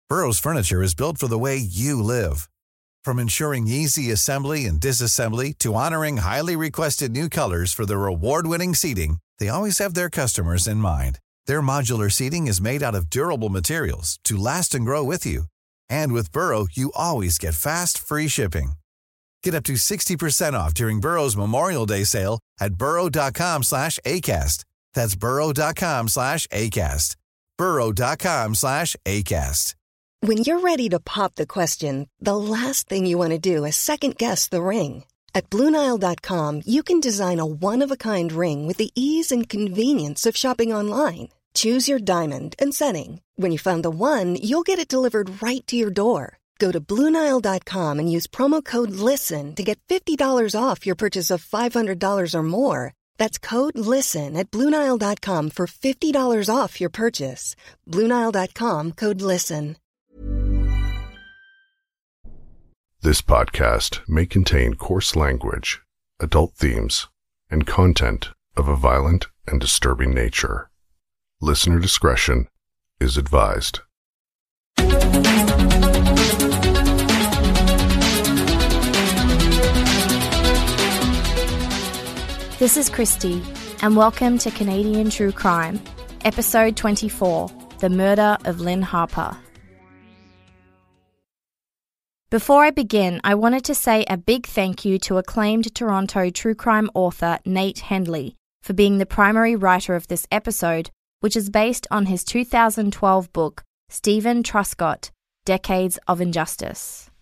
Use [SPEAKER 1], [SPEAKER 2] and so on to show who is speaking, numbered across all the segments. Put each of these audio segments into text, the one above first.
[SPEAKER 1] Burrow's furniture is built for the way you live. From ensuring easy assembly and disassembly to honoring highly requested new colors for their award-winning seating, they always have their customers in mind. Their modular seating is made out of durable materials to last and grow with you. And with Burrow, you always get fast, free shipping. Get up to 60% off during Burrow's Memorial Day sale at burrow.com/ACAST. That's burrow.com/ACAST. burrow.com/ACAST.
[SPEAKER 2] When you're ready to pop the question, the last thing you want to do is second-guess the ring. At BlueNile.com, you can design a one-of-a-kind ring with the ease and convenience of shopping online. Choose your diamond and setting. When you find the one, you'll get it delivered right to your door. Go to BlueNile.com and use promo code LISTEN to get $50 off your purchase of $500 or more. That's code LISTEN at BlueNile.com for $50 off your purchase. BlueNile.com, code LISTEN.
[SPEAKER 3] This podcast may contain coarse language, adult themes, and content of a violent and disturbing nature. Listener discretion is advised.
[SPEAKER 4] This is Christy, and welcome to Canadian True Crime, Episode 24, The Murder of Lynn Harper. Before I begin, I wanted to say a big thank you to acclaimed Toronto true crime author Nate Hendley for being the primary writer of this episode, which is based on his 2012 book, Stephen Truscott, Decades of Injustice.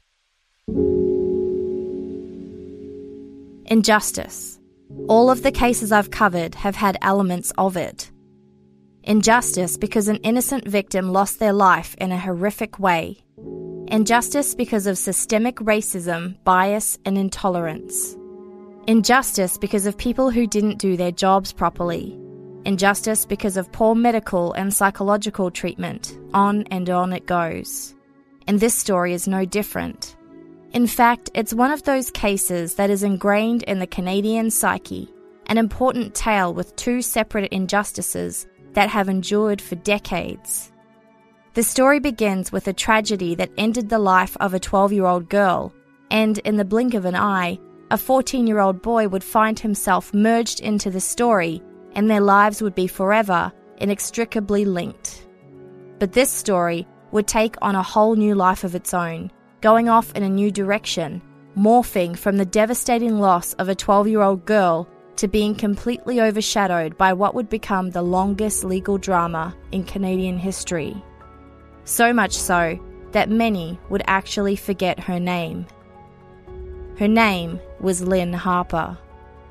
[SPEAKER 4] Injustice. All of the cases I've covered have had elements of it. Injustice because an innocent victim lost their life in a horrific way. Injustice because of systemic racism, bias, and intolerance. Injustice because of people who didn't do their jobs properly. Injustice because of poor medical and psychological treatment. On and on it goes. And this story is no different. In fact, it's one of those cases that is ingrained in the Canadian psyche, an important tale with two separate injustices that have endured for decades. The story begins with a tragedy that ended the life of a 12-year-old girl, and in the blink of an eye, a 14-year-old boy would find himself merged into the story, and their lives would be forever inextricably linked. But this story would take on a whole new life of its own, going off in a new direction, morphing from the devastating loss of a 12-year-old girl to being completely overshadowed by what would become the longest legal drama in Canadian history. So much so that many would actually forget her name. Her name was Lynn Harper.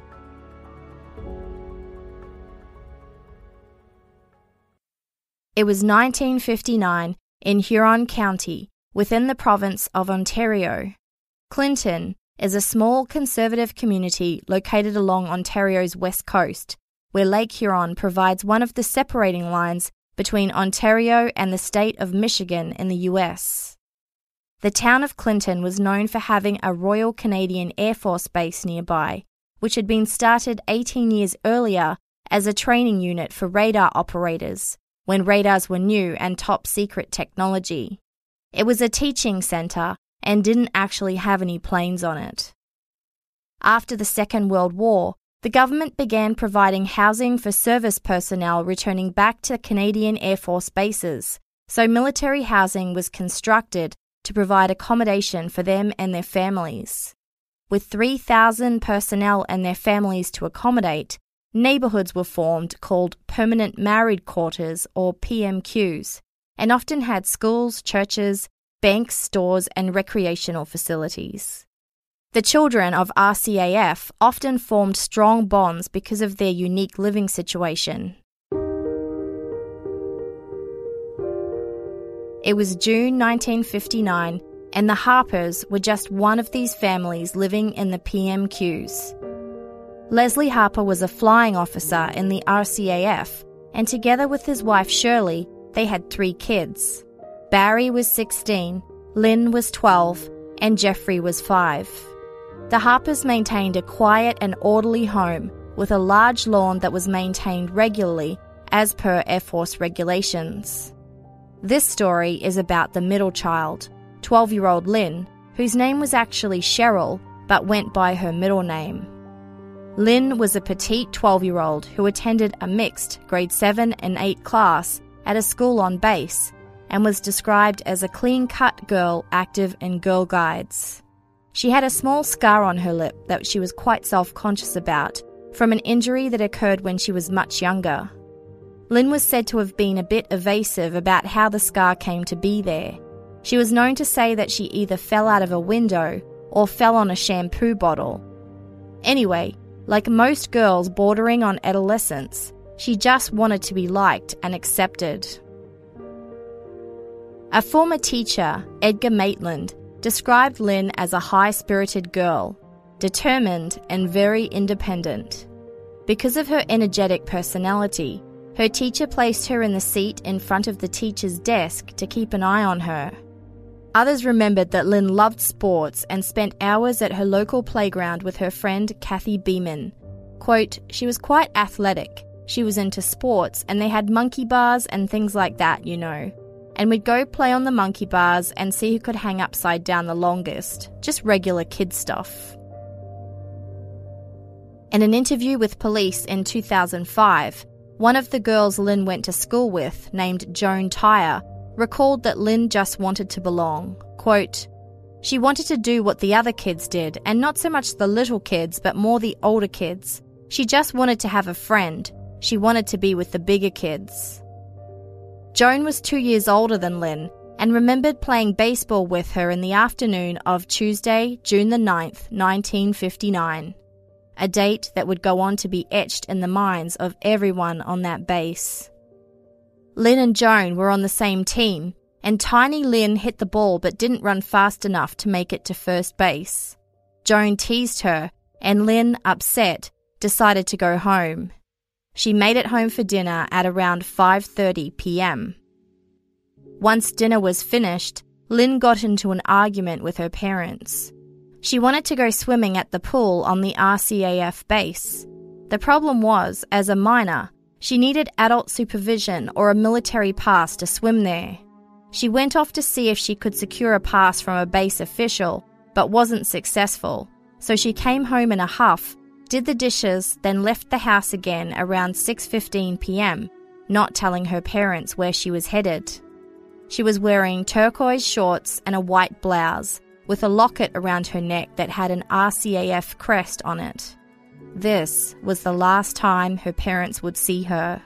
[SPEAKER 4] It was 1959 in Huron County, within the province of Ontario. Clinton is a small conservative community located along Ontario's west coast, where Lake Huron provides one of the separating lines between Ontario and the state of Michigan in the US. The town of Clinton was known for having a Royal Canadian Air Force base nearby, which had been started 18 years earlier as a training unit for radar operators, when radars were new and top-secret technology. It was a teaching centre and didn't actually have any planes on it. After the Second World War, the government began providing housing for service personnel returning back to Canadian Air Force bases, so military housing was constructed to provide accommodation for them and their families. With 3,000 personnel and their families to accommodate, neighbourhoods were formed called Permanent Married Quarters, or PMQs, and often had schools, churches, banks, stores, and recreational facilities. The children of RCAF often formed strong bonds because of their unique living situation. It was June 1959, and the Harpers were just one of these families living in the PMQs. Leslie Harper was a flying officer in the RCAF, and together with his wife Shirley, they had 3 kids. Barry was 16, Lynn was 12, and Jeffrey was 5. The Harpers maintained a quiet and orderly home with a large lawn that was maintained regularly as per Air Force regulations. This story is about the middle child, 12-year-old Lynn, whose name was actually Cheryl, but went by her middle name. Lynn was a petite 12-year-old who attended a mixed grade 7 and 8 class at a school on base and was described as a clean-cut girl active in Girl Guides. She had a small scar on her lip that she was quite self-conscious about from an injury that occurred when she was much younger. Lynn was said to have been a bit evasive about how the scar came to be there. She was known to say that she either fell out of a window or fell on a shampoo bottle. Anyway, like most girls bordering on adolescence, she just wanted to be liked and accepted. A former teacher, Edgar Maitland, described Lynn as a high-spirited girl, determined and very independent. Because of her energetic personality, her teacher placed her in the seat in front of the teacher's desk to keep an eye on her. Others remembered that Lynn loved sports and spent hours at her local playground with her friend Kathy Beeman. Quote, "She was quite athletic. She was into sports and they had monkey bars and things like that, you know. And we'd go play on the monkey bars and see who could hang upside down the longest. Just regular kid stuff." In an interview with police in 2005, one of the girls Lynn went to school with, named Joan Tyre, recalled that Lynn just wanted to belong. Quote, "She wanted to do what the other kids did, and not so much the little kids, but more the older kids. She just wanted to have a friend. She wanted to be with the bigger kids." Joan was 2 years older than Lynn and remembered playing baseball with her in the afternoon of Tuesday, June the 9th, 1959, a date that would go on to be etched in the minds of everyone on that base. Lynn and Joan were on the same team, and tiny Lynn hit the ball but didn't run fast enough to make it to first base. Joan teased her, and Lynn, upset, decided to go home. She made it home for dinner at around 5:30 p.m. Once dinner was finished, Lynn got into an argument with her parents. She wanted to go swimming at the pool on the RCAF base. The problem was, as a minor, she needed adult supervision or a military pass to swim there. She went off to see if she could secure a pass from a base official, but wasn't successful, so she came home in a huff, did the dishes, then left the house again around 6:15 p.m, not telling her parents where she was headed. She was wearing turquoise shorts and a white blouse, with a locket around her neck that had an RCAF crest on it. This was the last time her parents would see her.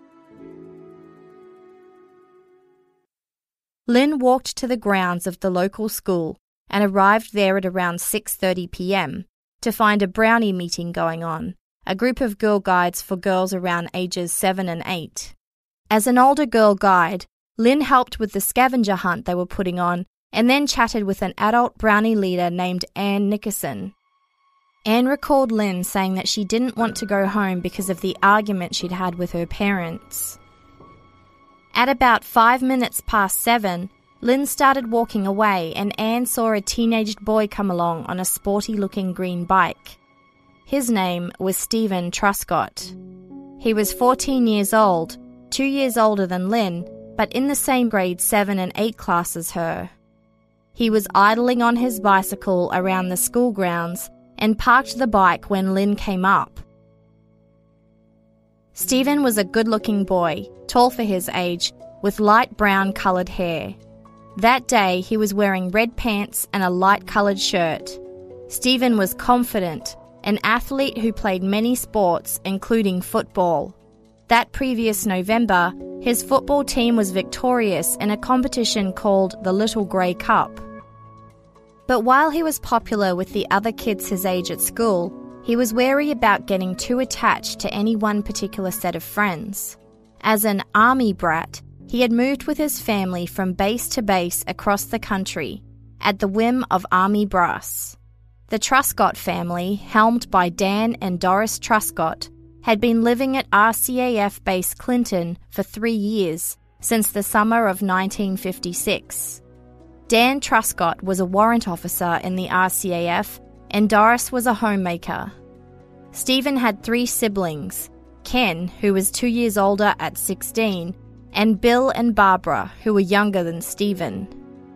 [SPEAKER 4] Lynn walked to the grounds of the local school and arrived there at around 6:30 p.m. to find a brownie meeting going on, a group of Girl Guides for girls around ages 7 and 8. As an older Girl Guide, Lynn helped with the scavenger hunt they were putting on and then chatted with an adult brownie leader named Ann Nickerson. Anne recalled Lynn saying that she didn't want to go home because of the argument she'd had with her parents. At about 5 minutes past 7, Lynn started walking away and Anne saw a teenaged boy come along on a sporty-looking green bike. His name was Stephen Truscott. He was 14 years old, 2 years older than Lynn, but in the same grade 7 and 8 class as her. He was idling on his bicycle around the school grounds and parked the bike when Lynn came up. Stephen was a good-looking boy, tall for his age, with light brown-coloured hair. That day, he was wearing red pants and a light-coloured shirt. Stephen was confident, an athlete who played many sports, including football. That previous November, his football team was victorious in a competition called the Little Grey Cup. But while he was popular with the other kids his age at school, he was wary about getting too attached to any one particular set of friends. As an army brat, he had moved with his family from base to base across the country, at the whim of Army brass. The Truscott family, helmed by Dan and Doris Truscott, had been living at RCAF Base Clinton for 3 years, since the summer of 1956. Dan Truscott was a warrant officer in the RCAF, and Doris was a homemaker. Stephen had 3 siblings, Ken, who was 2 years older at 16, and Bill and Barbara, who were younger than Stephen.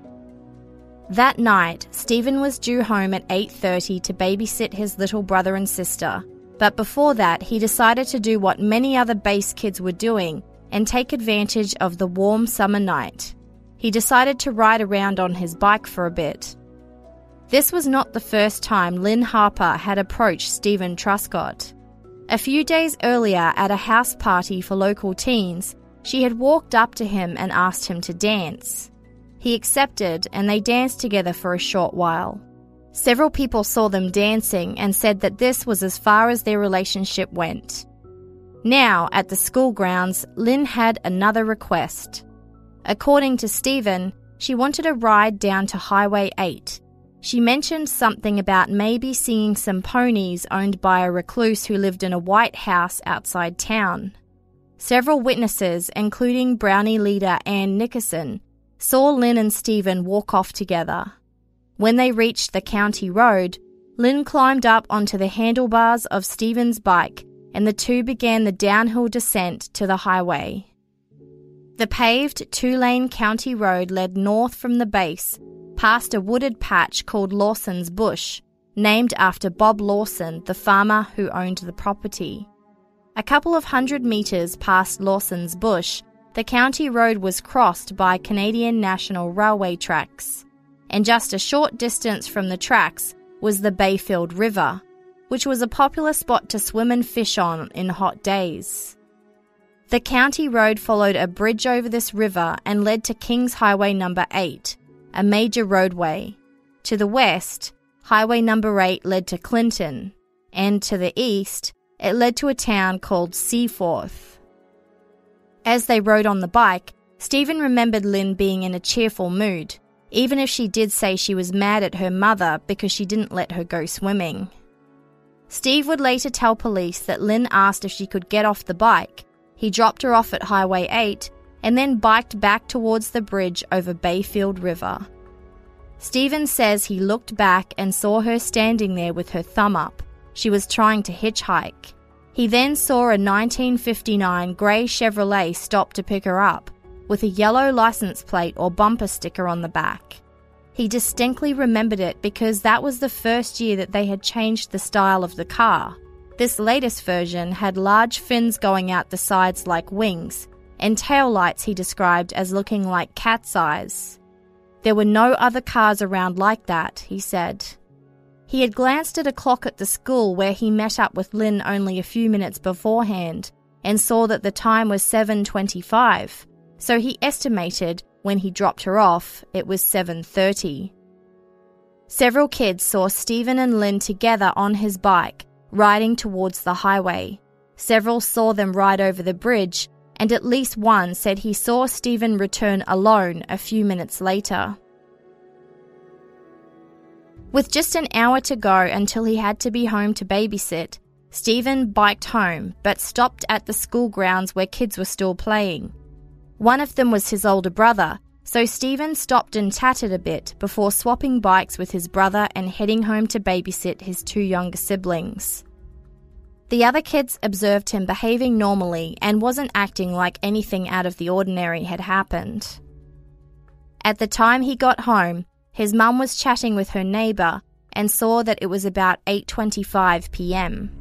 [SPEAKER 4] That night, Stephen was due home at 8:30 to babysit his little brother and sister, but before that he decided to do what many other base kids were doing and take advantage of the warm summer night. He decided to ride around on his bike for a bit. This was not the first time Lynn Harper had approached Stephen Truscott. A few days earlier at a house party for local teens, she had walked up to him and asked him to dance. He accepted and they danced together for a short while. Several people saw them dancing and said that this was as far as their relationship went. Now, at the school grounds, Lynn had another request. According to Stephen, she wanted a ride down to Highway 8. She mentioned something about maybe seeing some ponies owned by a recluse who lived in a white house outside town. Several witnesses, including Brownie leader Ann Nickerson, saw Lynn and Stephen walk off together. When they reached the county road, Lynn climbed up onto the handlebars of Stephen's bike and the two began the downhill descent to the highway. The paved 2-lane county road led north from the base, past a wooded patch called Lawson's Bush, named after Bob Lawson, the farmer who owned the property. A couple of 100 metres past Lawson's Bush, the county road was crossed by Canadian National Railway tracks, and just a short distance from the tracks was the Bayfield River, which was a popular spot to swim and fish on in hot days. The county road followed a bridge over this river and led to Kings Highway number 8, a major roadway. To the west, Highway number 8 led to Clinton, and to the east, it led to a town called Seaforth. As they rode on the bike, Stephen remembered Lynn being in a cheerful mood, even if she did say she was mad at her mother because she didn't let her go swimming. Steve would later tell police that Lynn asked if she could get off the bike. He dropped her off at Highway 8 and then biked back towards the bridge over Bayfield River. Stephen says he looked back and saw her standing there with her thumb up. She was trying to hitchhike. He then saw a 1959 grey Chevrolet stop to pick her up, with a yellow license plate or bumper sticker on the back. He distinctly remembered it because that was the first year that they had changed the style of the car. This latest version had large fins going out the sides like wings, and tail lights he described as looking like cat's eyes. There were no other cars around like that, he said. He had glanced at a clock at the school where he met up with Lynn only a few minutes beforehand and saw that the time was 7:25, so he estimated when he dropped her off it was 7:30. Several kids saw Stephen and Lynn together on his bike, riding towards the highway. Several saw them ride over the bridge, and at least one said he saw Stephen return alone a few minutes later. With just an hour to go until he had to be home to babysit, Stephen biked home but stopped at the school grounds where kids were still playing. One of them was his older brother, so Stephen stopped and chatted a bit before swapping bikes with his brother and heading home to babysit his two younger siblings. The other kids observed him behaving normally and wasn't acting like anything out of the ordinary had happened. At the time he got home, his mum was chatting with her neighbour and saw that it was about 8:25 p.m.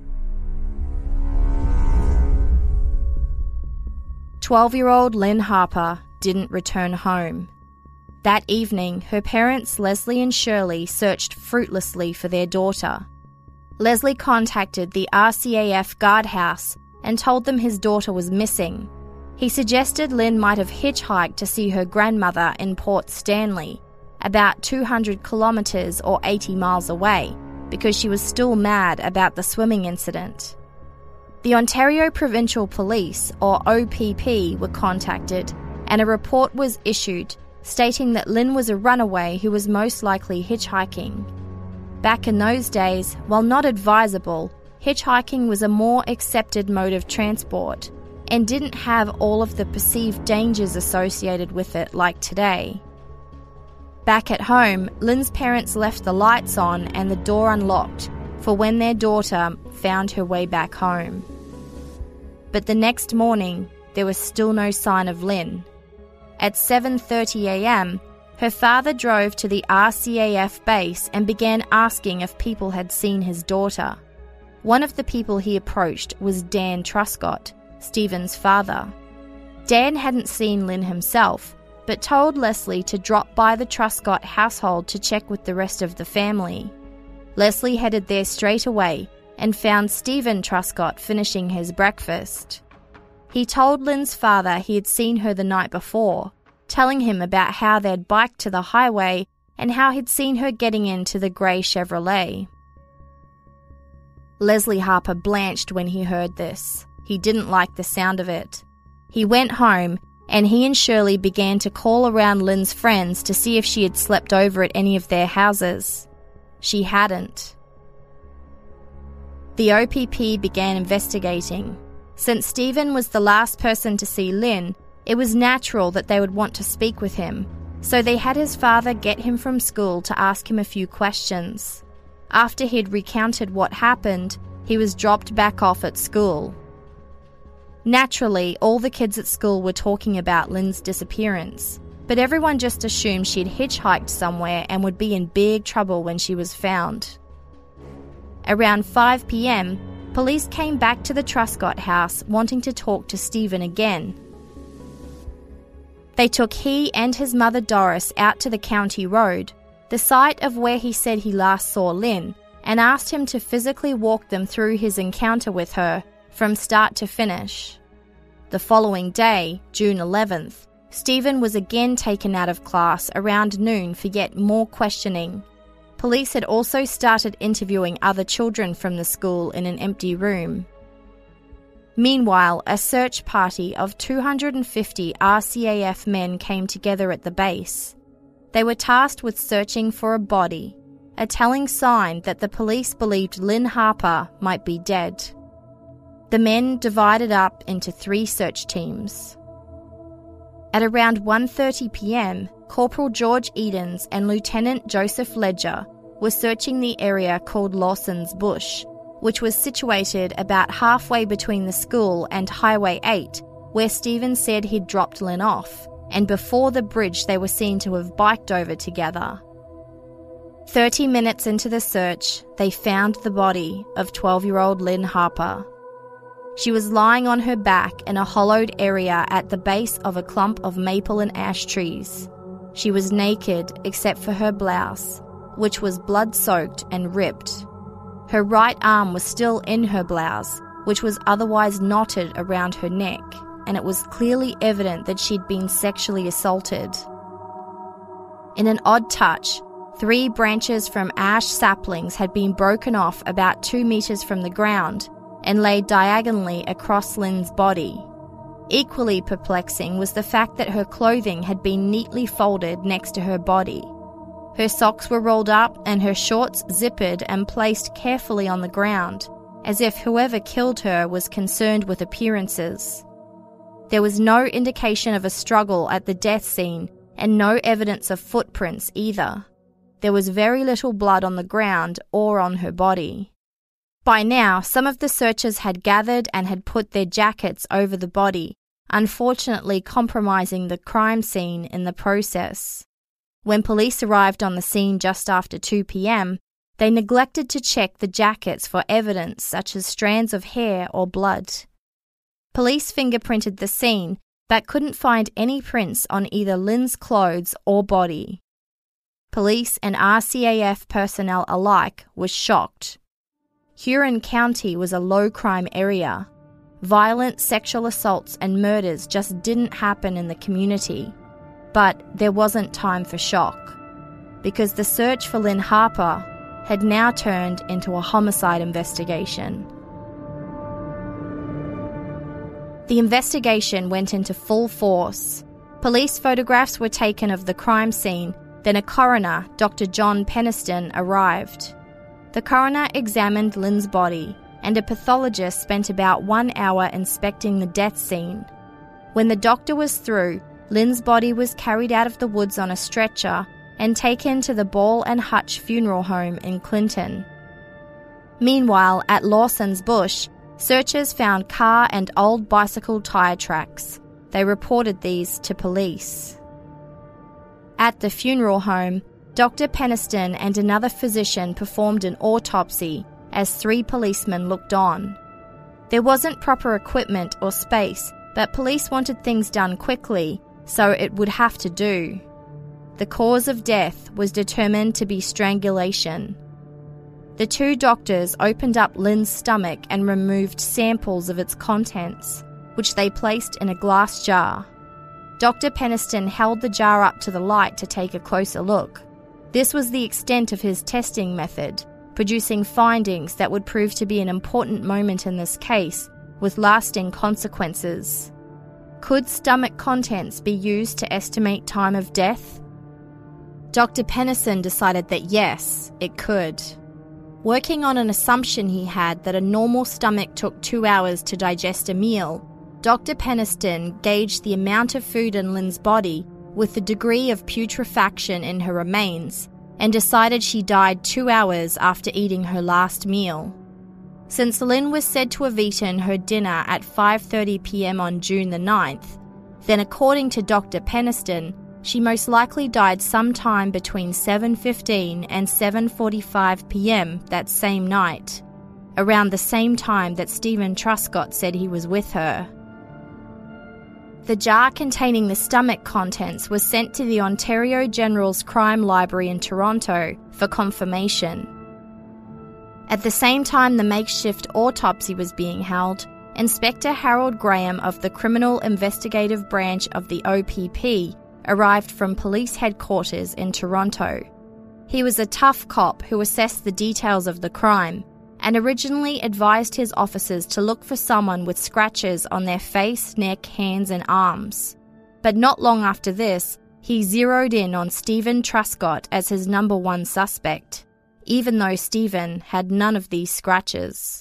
[SPEAKER 4] 12-year-old Lynn Harper didn't return home. That evening, her parents Leslie and Shirley searched fruitlessly for their daughter. Leslie contacted the RCAF guardhouse and told them his daughter was missing. He suggested Lynn might have hitchhiked to see her grandmother in Port Stanley, about 200 kilometres or 80 miles away, because she was still mad about the swimming incident. The Ontario Provincial Police, or OPP, were contacted, and a report was issued stating that Lynn was a runaway who was most likely hitchhiking. Back in those days, while not advisable, hitchhiking was a more accepted mode of transport and didn't have all of the perceived dangers associated with it like today. Back at home, Lynn's parents left the lights on and the door unlocked for when their daughter found her way back home. But the next morning, there was still no sign of Lynn. At 7:30 a.m, her father drove to the RCAF base and began asking if people had seen his daughter. One of the people he approached was Dan Truscott, Stephen's father. Dan hadn't seen Lynn himself, but told Leslie to drop by the Truscott household to check with the rest of the family. Leslie headed there straight away and found Stephen Truscott finishing his breakfast. He told Lynn's father he had seen her the night before, telling him about how they'd biked to the highway and how he'd seen her getting into the grey Chevrolet. Leslie Harper blanched when he heard this. He didn't like the sound of it. He went home, and he and Shirley began to call around Lynn's friends to see if she had slept over at any of their houses. She hadn't. The OPP began investigating. Since Stephen was the last person to see Lynn, it was natural that they would want to speak with him, so they had his father get him from school to ask him a few questions. After he'd recounted what happened, he was dropped back off at school. Naturally, all the kids at school were talking about Lynn's disappearance, but everyone just assumed she'd hitchhiked somewhere and would be in big trouble when she was found. Around 5 p.m, police came back to the Truscott house wanting to talk to Stephen again. They took he and his mother Doris out to the county road, the site of where he said he last saw Lynn, and asked him to physically walk them through his encounter with her from start to finish. The following day, June 11th, Stephen was again taken out of class around noon for yet more questioning. Police had also started interviewing other children from the school in an empty room. Meanwhile, a search party of 250 RCAF men came together at the base. They were tasked with searching for a body, a telling sign that the police believed Lynn Harper might be dead. The men divided up into 3 search teams. At around 1:30 p.m, Corporal George Edens and Lieutenant Joseph Ledger were searching the area called Lawson's Bush, which was situated about halfway between the school and Highway 8, where Stephen said he'd dropped Lynn off, and before the bridge they were seen to have biked over together. 30 minutes into the search, they found the body of 12-year-old Lynn Harper. She was lying on her back in a hollowed area at the base of a clump of maple and ash trees. She was naked except for her blouse, which was blood-soaked and ripped. Her right arm was still in her blouse, which was otherwise knotted around her neck, and it was clearly evident that she'd been sexually assaulted. In an odd touch, 3 branches from ash saplings had been broken off about 2 meters from the ground and laid diagonally across Lynn's body. Equally perplexing was the fact that her clothing had been neatly folded next to her body. Her socks were rolled up and her shorts zippered and placed carefully on the ground, as if whoever killed her was concerned with appearances. There was no indication of a struggle at the death scene and no evidence of footprints either. There was very little blood on the ground or on her body. By now, some of the searchers had gathered and had put their jackets over the body, unfortunately compromising the crime scene in the process. When police arrived on the scene just after 2 p.m, they neglected to check the jackets for evidence such as strands of hair or blood. Police fingerprinted the scene, but couldn't find any prints on either Lynn's clothes or body. Police and RCAF personnel alike were shocked. Huron County was a low-crime area. Violent sexual assaults and murders just didn't happen in the community. But there wasn't time for shock, because the search for Lynn Harper had now turned into a homicide investigation. The investigation went into full force. Police photographs were taken of the crime scene, then a coroner, Dr. John Peniston, arrived. The coroner examined Lynn's body, and a pathologist spent about 1 hour inspecting the death scene. When the doctor was through, Lynn's body was carried out of the woods on a stretcher and taken to the Ball and Hutch Funeral Home in Clinton. Meanwhile, at Lawson's Bush, Searchers found car and old bicycle tyre tracks. They reported these to police. At the funeral home, Dr. Peniston and another physician performed an autopsy as 3 policemen looked on. There wasn't proper equipment or space, but police wanted things done quickly, so it would have to do. The cause of death was determined to be strangulation. The 2 doctors opened up Lynn's stomach and removed samples of its contents, which they placed in a glass jar. Dr. Peniston held the jar up to the light to take a closer look. This was the extent of his testing method, producing findings that would prove to be an important moment in this case, with lasting consequences. Could stomach contents be used to estimate time of death? Dr. Peniston decided that yes, it could. Working on an assumption he had that a normal stomach took 2 hours to digest a meal, Dr. Peniston gauged the amount of food in Lynn's body with the degree of putrefaction in her remains and decided she died 2 hours after eating her last meal. Since Lynn was said to have eaten her dinner at 5:30 p.m. on June the 9th, then according to Dr. Peniston, she most likely died sometime between 7:15 and 7:45 p.m. that same night, around the same time that Stephen Truscott said he was with her. The jar containing the stomach contents was sent to the Ontario General's Crime Library in Toronto for confirmation. At the same time the makeshift autopsy was being held, Inspector Harold Graham of the Criminal Investigative Branch of the OPP arrived from police headquarters in Toronto. He was a tough cop who assessed the details of the crime and originally advised his officers to look for someone with scratches on their face, neck, hands and arms. But not long after this, he zeroed in on Stephen Truscott as his number 1 suspect, even though Stephen had none of these scratches.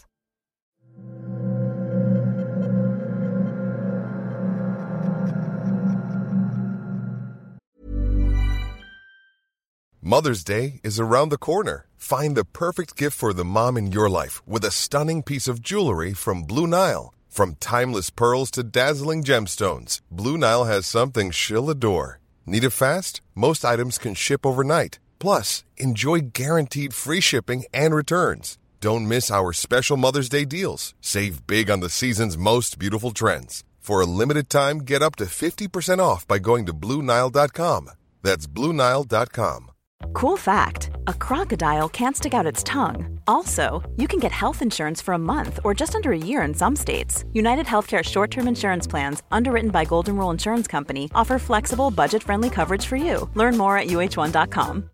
[SPEAKER 5] Mother's Day is around the corner. Find the perfect gift for the mom in your life with a stunning piece of jewelry from Blue Nile. From timeless pearls to dazzling gemstones, Blue Nile has something she'll adore. Need it fast? Most items can ship overnight. Plus, enjoy guaranteed free shipping and returns. Don't miss our special Mother's Day deals. Save big on the season's most beautiful trends. For a limited time, get up to 50% off by going to BlueNile.com. That's BlueNile.com.
[SPEAKER 6] Cool fact, a crocodile can't stick out its tongue. Also, you can get health insurance for a month or just under a year in some states. United Healthcare short-term insurance plans, underwritten by Golden Rule Insurance Company, offer flexible, budget-friendly coverage for you. Learn more at UH1.com.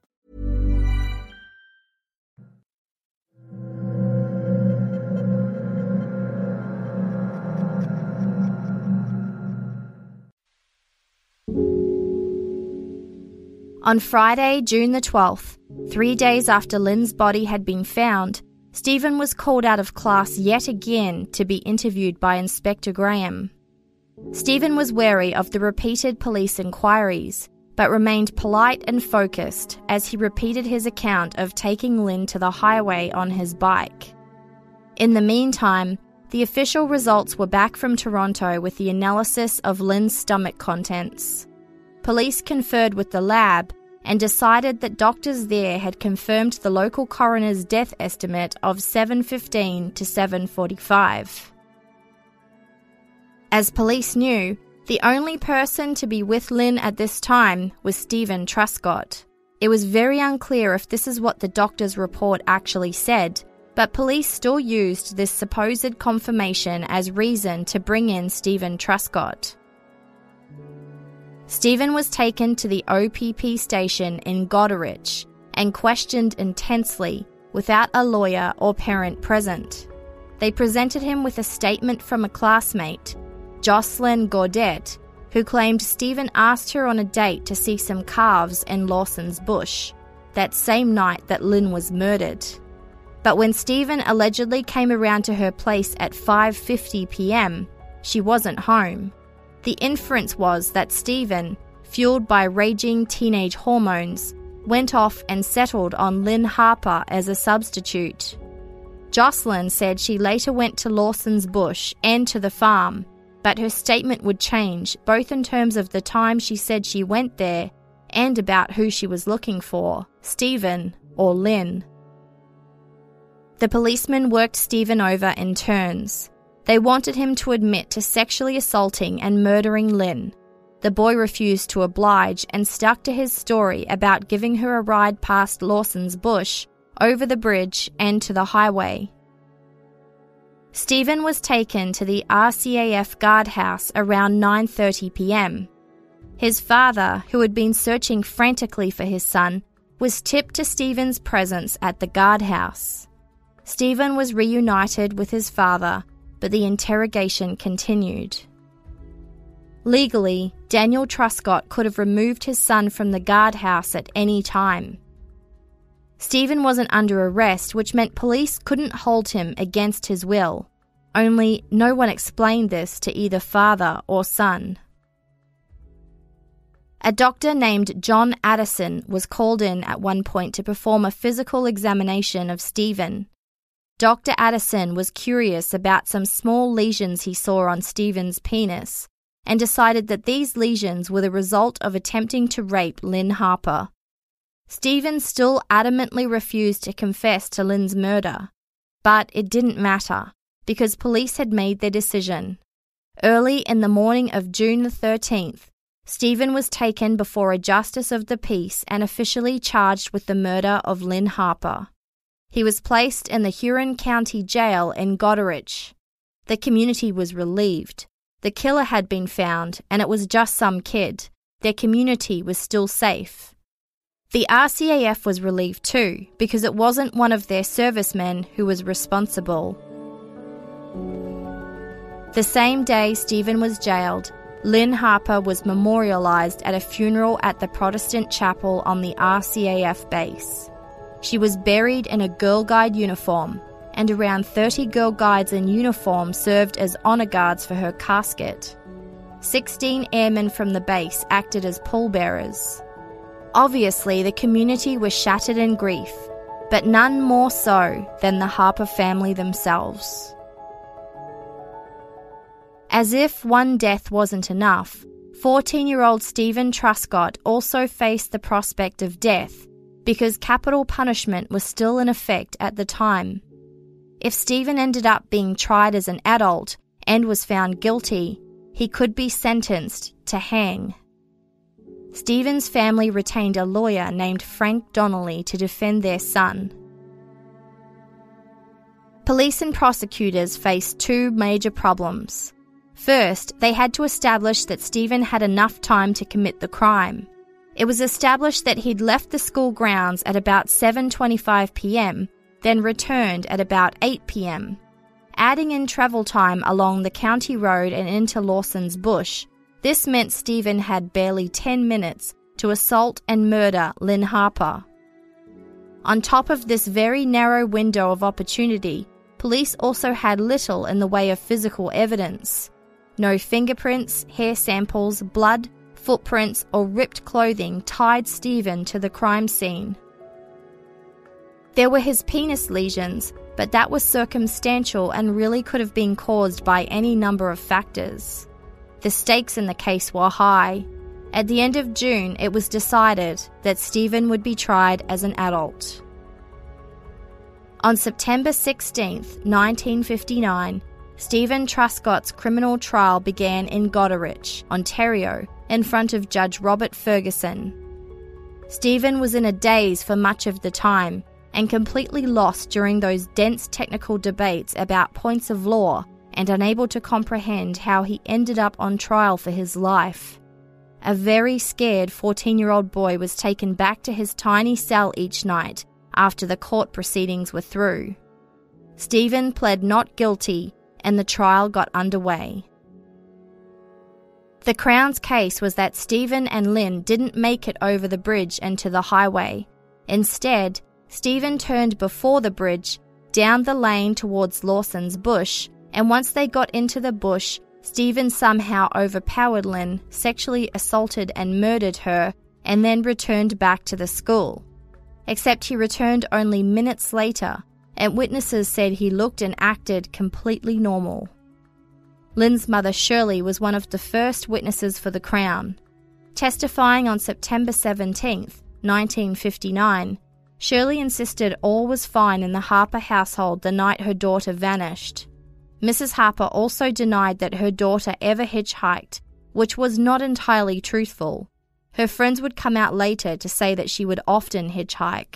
[SPEAKER 4] On Friday, June the 12th, 3 days after Lynn's body had been found, Stephen was called out of class yet again to be interviewed by Inspector Graham. Stephen was wary of the repeated police inquiries, but remained polite and focused as he repeated his account of taking Lynn to the highway on his bike. In the meantime, the official results were back from Toronto with the analysis of Lynn's stomach contents. Police conferred with the lab and decided that doctors there had confirmed the local coroner's death estimate of 7:15 to 7:45. As police knew, the only person to be with Lynn at this time was Stephen Truscott. It was very unclear if this is what the doctor's report actually said, but police still used this supposed confirmation as reason to bring in Stephen Truscott. Stephen was taken to the OPP station in Goderich and questioned intensely without a lawyer or parent present. They presented him with a statement from a classmate, Jocelyn Gaudet, who claimed Stephen asked her on a date to see some calves in Lawson's Bush, that same night that Lynn was murdered. But when Stephen allegedly came around to her place at 5:50 p.m, she wasn't home. The inference was that Stephen, fueled by raging teenage hormones, went off and settled on Lynn Harper as a substitute. Jocelyn said she later went to Lawson's Bush and to the farm, but her statement would change, both in terms of the time she said she went there and about who she was looking for, Stephen or Lynn. The policemen worked Stephen over in turns. They wanted him to admit to sexually assaulting and murdering Lynn. The boy refused to oblige and stuck to his story about giving her a ride past Lawson's Bush, over the bridge and to the highway. Stephen was taken to the RCAF guardhouse around 9:30 p.m. His father, who had been searching frantically for his son, was tipped to Stephen's presence at the guardhouse. Stephen was reunited with his father, but the interrogation continued. Legally, Daniel Truscott could have removed his son from the guardhouse at any time. Stephen wasn't under arrest, which meant police couldn't hold him against his will. Only no one explained this to either father or son. A doctor named John Addison was called in at one point to perform a physical examination of Stephen. Dr. Addison was curious about some small lesions he saw on Stephen's penis and decided that these lesions were the result of attempting to rape Lynn Harper. Stephen still adamantly refused to confess to Lynn's murder, but it didn't matter because police had made their decision. Early in the morning of June the 13th, Stephen was taken before a justice of the peace and officially charged with the murder of Lynn Harper. He was placed in the Huron County Jail in Goderich. The community was relieved. The killer had been found, and it was just some kid. Their community was still safe. The RCAF was relieved too, because it wasn't one of their servicemen who was responsible. The same day Stephen was jailed, Lynn Harper was memorialised at a funeral at the Protestant chapel on the RCAF base. She was buried in a Girl Guide uniform, and around 30 Girl Guides in uniform served as honour guards for her casket. 16 airmen from the base acted as pallbearers. Obviously, the community was shattered in grief, but none more so than the Harper family themselves. As if one death wasn't enough, 14-year-old Stephen Truscott also faced the prospect of death because capital punishment was still in effect at the time. If Stephen ended up being tried as an adult and was found guilty, he could be sentenced to hang. Stephen's family retained a lawyer named Frank Donnelly to defend their son. Police and prosecutors faced two major problems. First, they had to establish that Stephen had enough time to commit the crime. It was established that he'd left the school grounds at about 7:25 p.m, then returned at about 8 p.m. Adding in travel time along the county road and into Lawson's Bush, this meant Stephen had barely 10 minutes to assault and murder Lynn Harper. On top of this very narrow window of opportunity, police also had little in the way of physical evidence. No fingerprints, hair samples, blood, footprints, or ripped clothing tied Stephen to the crime scene. There were his penis lesions, but that was circumstantial and really could have been caused by any number of factors. The stakes in the case were high. At the end of June, it was decided that Stephen would be tried as an adult. On September 16, 1959, Stephen Truscott's criminal trial began in Goderich, Ontario, in front of Judge Robert Ferguson. Stephen was in a daze for much of the time and completely lost during those dense technical debates about points of law and unable to comprehend how he ended up on trial for his life. A very scared 14-year-old boy was taken back to his tiny cell each night after the court proceedings were through. Stephen pled not guilty and the trial got underway. The Crown's case was that Stephen and Lynn didn't make it over the bridge and to the highway. Instead, Stephen turned before the bridge, down the lane towards Lawson's Bush, and once they got into the bush, Stephen somehow overpowered Lynn, sexually assaulted and murdered her, and then returned back to the school. Except he returned only minutes later, and witnesses said he looked and acted completely normal. Lynn's mother Shirley was one of the first witnesses for the Crown. Testifying on September 17, 1959, Shirley insisted all was fine in the Harper household the night her daughter vanished. Mrs. Harper also denied that her daughter ever hitchhiked, which was not entirely truthful. Her friends would come out later to say that she would often hitchhike.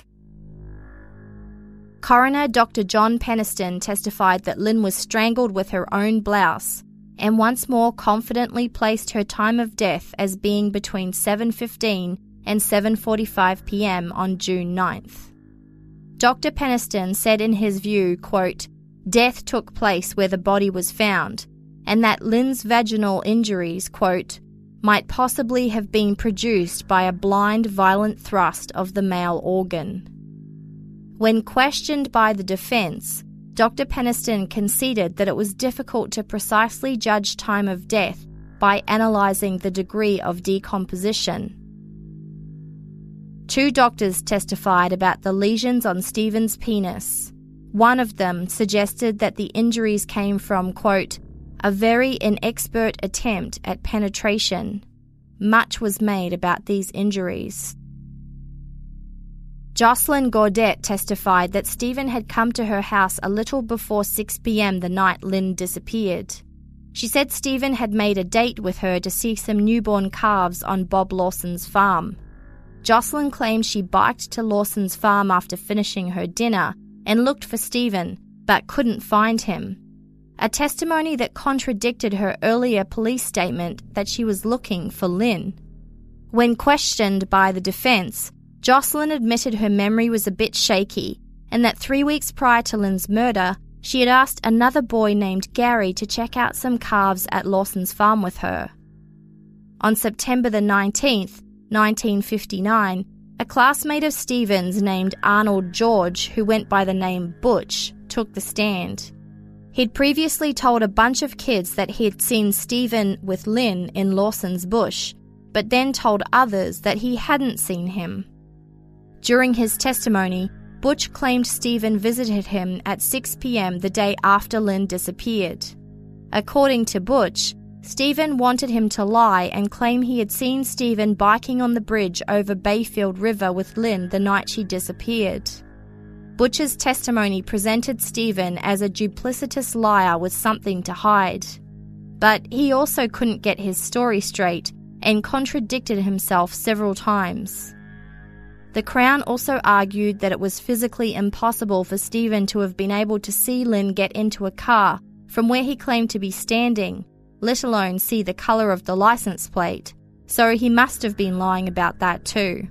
[SPEAKER 4] Coroner Dr. John Peniston testified that Lynn was strangled with her own blouse and once more confidently placed her time of death as being between 7:15 and 7:45 p.m. on June 9th. Dr. Peniston said in his view, quote, "Death took place where the body was found, and that Lynn's vaginal injuries, quote, might possibly have been produced by a blind, violent thrust of the male organ." When questioned by the defence, Dr. Peniston conceded that it was difficult to precisely judge time of death by analysing the degree of decomposition. 2 doctors testified about the lesions on Stephen's penis. One of them suggested that the injuries came from, quote, "a very inexpert attempt at penetration." Much was made about these injuries. Jocelyn Gaudet testified that Stephen had come to her house a little before 6 p.m. the night Lynn disappeared. She said Stephen had made a date with her to see some newborn calves on Bob Lawson's farm. Jocelyn claimed she biked to Lawson's farm after finishing her dinner and looked for Stephen, but couldn't find him. A testimony that contradicted her earlier police statement that she was looking for Lynn. When questioned by the defence, Jocelyn admitted her memory was a bit shaky and that 3 weeks prior to Lynn's murder, she had asked another boy named Gary to check out some calves at Lawson's farm with her. On September the 19th, 1959, a classmate of Stephen's named Arnold George, who went by the name Butch, took the stand. He'd previously told a bunch of kids that he'd seen Stephen with Lynn in Lawson's bush, but then told others that he hadn't seen him. During his testimony, Butch claimed Stephen visited him at 6 p.m. the day after Lynn disappeared. According to Butch, Stephen wanted him to lie and claim he had seen Stephen biking on the bridge over Bayfield River with Lynn the night she disappeared. Butch's testimony presented Stephen as a duplicitous liar with something to hide. But he also couldn't get his story straight and contradicted himself several times. The Crown also argued that it was physically impossible for Stephen to have been able to see Lynn get into a car from where he claimed to be standing, let alone see the colour of the licence plate, so he must have been lying about that too.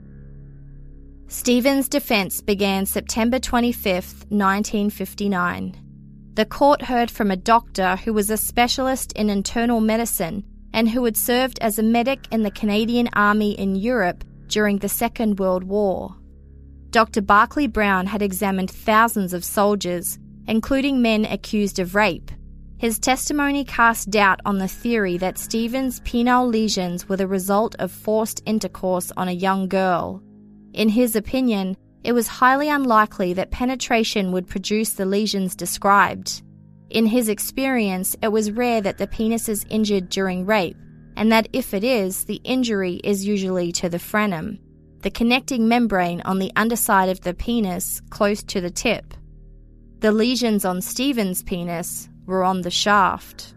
[SPEAKER 4] Stephen's defence began September 25, 1959. The court heard from a doctor who was a specialist in internal medicine and who had served as a medic in the Canadian Army in Europe during the Second World War. Dr. Barclay Brown had examined thousands of soldiers, including men accused of rape. His testimony cast doubt on the theory that Stephen's penile lesions were the result of forced intercourse on a young girl. In his opinion, it was highly unlikely that penetration would produce the lesions described. In his experience, it was rare that the penis is injured during rape, and that if it is, the injury is usually to the frenum, the connecting membrane on the underside of the penis close to the tip. The lesions on Stephen's penis were on the shaft.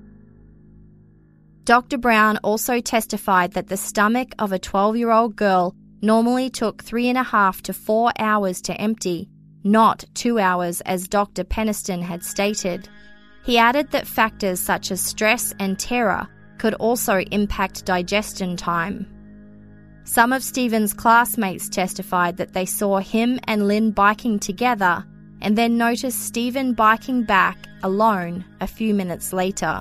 [SPEAKER 4] Dr. Brown also testified that the stomach of a 12-year-old girl normally took 3.5 to 4 hours to empty, not 2 hours as Dr. Peniston had stated. He added that factors such as stress and terror could also impact digestion time. Some of Stephen's classmates testified that they saw him and Lynn biking together and then noticed Stephen biking back alone a few minutes later.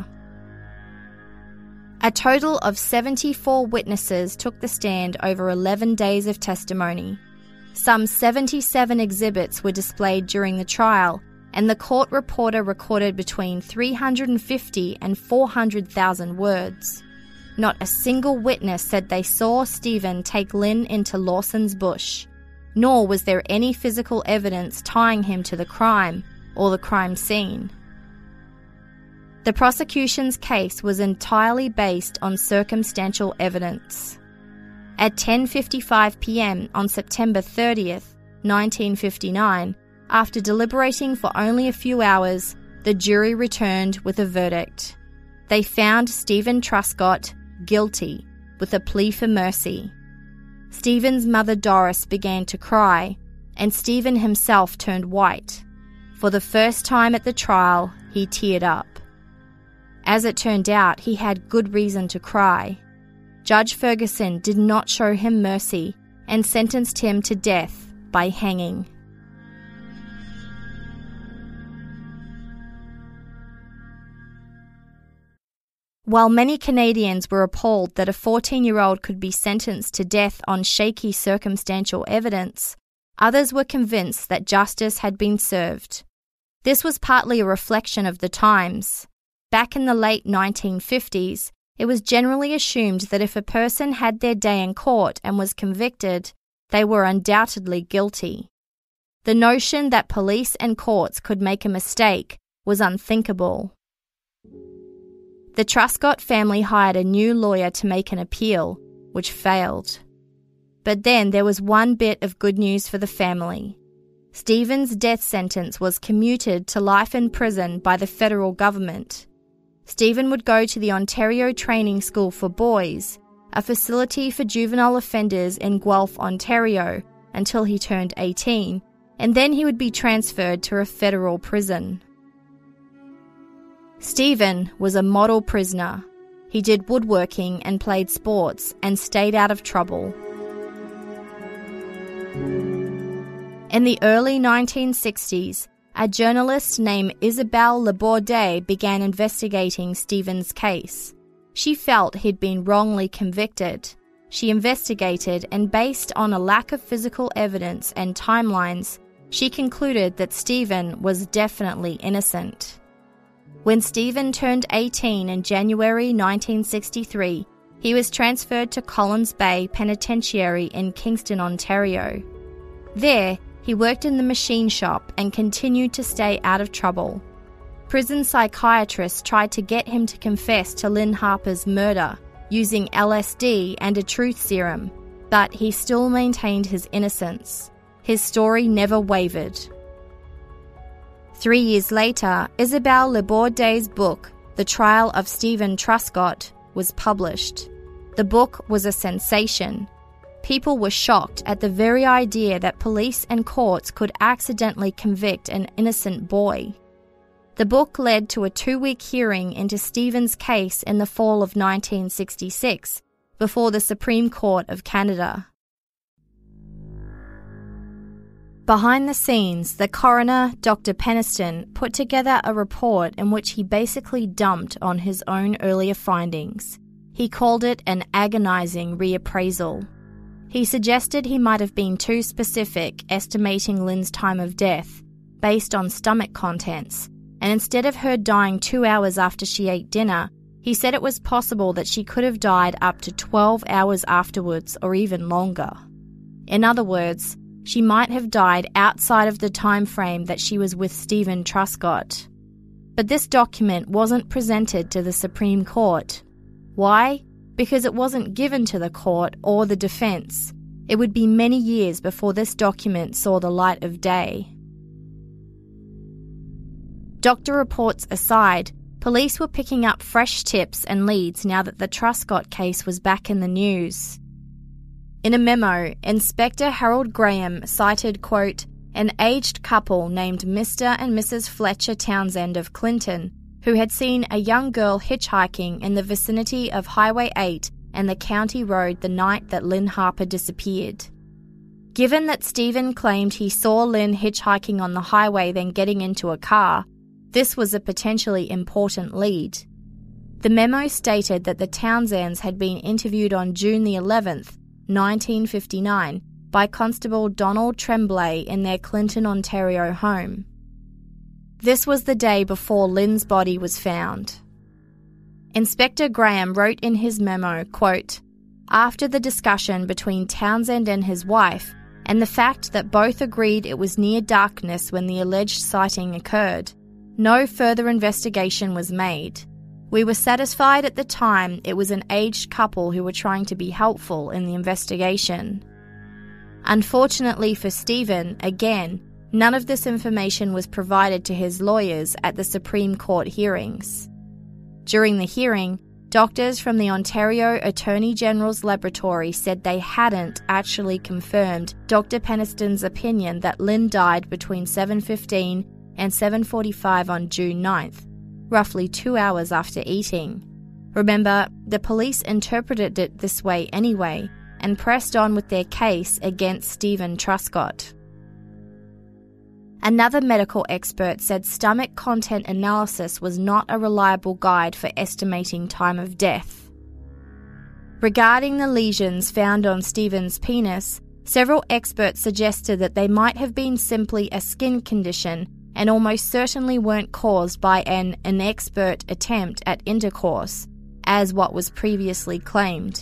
[SPEAKER 4] A total of 74 witnesses took the stand over 11 days of testimony. Some 77 exhibits were displayed during the trial, and the court reporter recorded between 350 and 400,000 words. Not a single witness said they saw Stephen take Lynn into Lawson's bush. nor was there any physical evidence tying him to the crime or the crime scene. The prosecution's case was entirely based on circumstantial evidence. At 10:55 p.m. on September 30th, 1959, after deliberating for only a few hours, the jury returned with a verdict. They found Stephen Truscott guilty with a plea for mercy. Stephen's mother Doris began to cry, and Stephen himself turned white. For the first time at the trial, he teared up. As it turned out, he had good reason to cry. Judge Ferguson did not show him mercy and sentenced him to death by hanging. While many Canadians were appalled that a 14-year-old could be sentenced to death on shaky circumstantial evidence, others were convinced that justice had been served. This was partly a reflection of the times. Back in the late 1950s, it was generally assumed that if a person had their day in court and was convicted, they were undoubtedly guilty. The notion that police and courts could make a mistake was unthinkable. The Truscott family hired a new lawyer to make an appeal, which failed. But then there was one bit of good news for the family. Stephen's death sentence was commuted to life in prison by the federal government. Stephen would go to the Ontario Training School for Boys, a facility for juvenile offenders in Guelph, Ontario, until he turned 18, and then he would be transferred to a federal prison. Stephen was a model prisoner. He did woodworking and played sports and stayed out of trouble. In the early 1960s, a journalist named Isabelle Laborde began investigating Stephen's case. She felt he'd been wrongly convicted. She investigated, and based on a lack of physical evidence and timelines, she concluded that Stephen was definitely innocent. When Stephen turned 18 in January 1963, he was transferred to Collins Bay Penitentiary in Kingston, Ontario. There, he worked in the machine shop and continued to stay out of trouble. Prison psychiatrists tried to get him to confess to Lynn Harper's murder using LSD and a truth serum, but he still maintained his innocence. His story never wavered. 3 years later, Isabelle Laborde's book, The Trial of Stephen Truscott, was published. The book was a sensation. People were shocked at the very idea that police and courts could accidentally convict an innocent boy. The book led to a 2-week hearing into Stephen's case in the fall of 1966 before the Supreme Court of Canada. Behind the scenes, the coroner, Dr. Peniston, put together a report in which he basically dumped on his own earlier findings. He called it an agonizing reappraisal. He suggested he might have been too specific, estimating Lynn's time of death, based on stomach contents, and instead of her dying 2 hours after she ate dinner, he said it was possible that she could have died up to 12 hours afterwards or even longer. In other words, she might have died outside of the time frame that she was with Stephen Truscott. But this document wasn't presented to the Supreme Court. Why? Because it wasn't given to the court or the defense. It would be many years before this document saw the light of day. Doctor reports aside, police were picking up fresh tips and leads now that the Truscott case was back in the news. In a memo, Inspector Harold Graham cited, quote, an aged couple named Mr. and Mrs. Fletcher Townsend of Clinton, who had seen a young girl hitchhiking in the vicinity of Highway 8 and the county road the night that Lynn Harper disappeared. Given that Stephen claimed he saw Lynn hitchhiking on the highway then getting into a car, this was a potentially important lead. The memo stated that the Townsends had been interviewed on June the 11th, 1959, by Constable Donald Tremblay in their Clinton, Ontario home. This was the day before Lynn's body was found. Inspector Graham wrote in his memo, quote, after the discussion between Townsend and his wife, and the fact that both agreed it was near darkness when the alleged sighting occurred, no further investigation was made. We were satisfied at the time it was an aged couple who were trying to be helpful in the investigation. Unfortunately for Stephen, again, none of this information was provided to his lawyers at the Supreme Court hearings. During the hearing, doctors from the Ontario Attorney General's laboratory said they hadn't actually confirmed Dr. Peniston's opinion that Lynn died between 7:15 and 7:45 on June 9th, roughly 2 hours after eating. Remember, the police interpreted it this way anyway and pressed on with their case against Stephen Truscott. Another medical expert said stomach content analysis was not a reliable guide for estimating time of death. Regarding the lesions found on Stephen's penis, several experts suggested that they might have been simply a skin condition and almost certainly weren't caused by an inexpert attempt at intercourse, as what was previously claimed.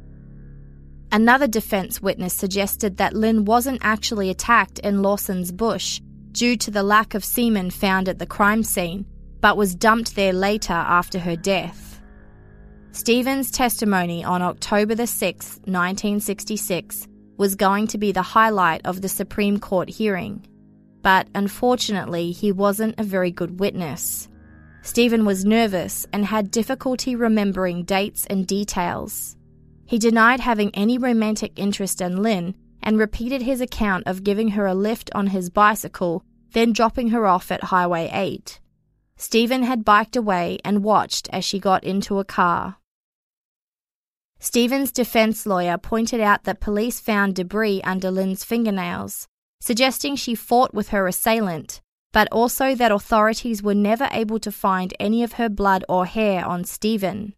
[SPEAKER 4] Another defense witness suggested that Lynn wasn't actually attacked in Lawson's Bush due to the lack of semen found at the crime scene, but was dumped there later after her death. Stephen's testimony on October 6, 1966, was going to be the highlight of the Supreme Court hearing, but unfortunately he wasn't a very good witness. Stephen was nervous and had difficulty remembering dates and details. He denied having any romantic interest in Lynn and repeated his account of giving her a lift on his bicycle, then dropping her off at Highway 8. Stephen had biked away and watched as she got into a car. Stephen's defense lawyer pointed out that police found debris under Lynn's fingernails, suggesting she fought with her assailant, but also that authorities were never able to find any of her blood or hair on Stephen.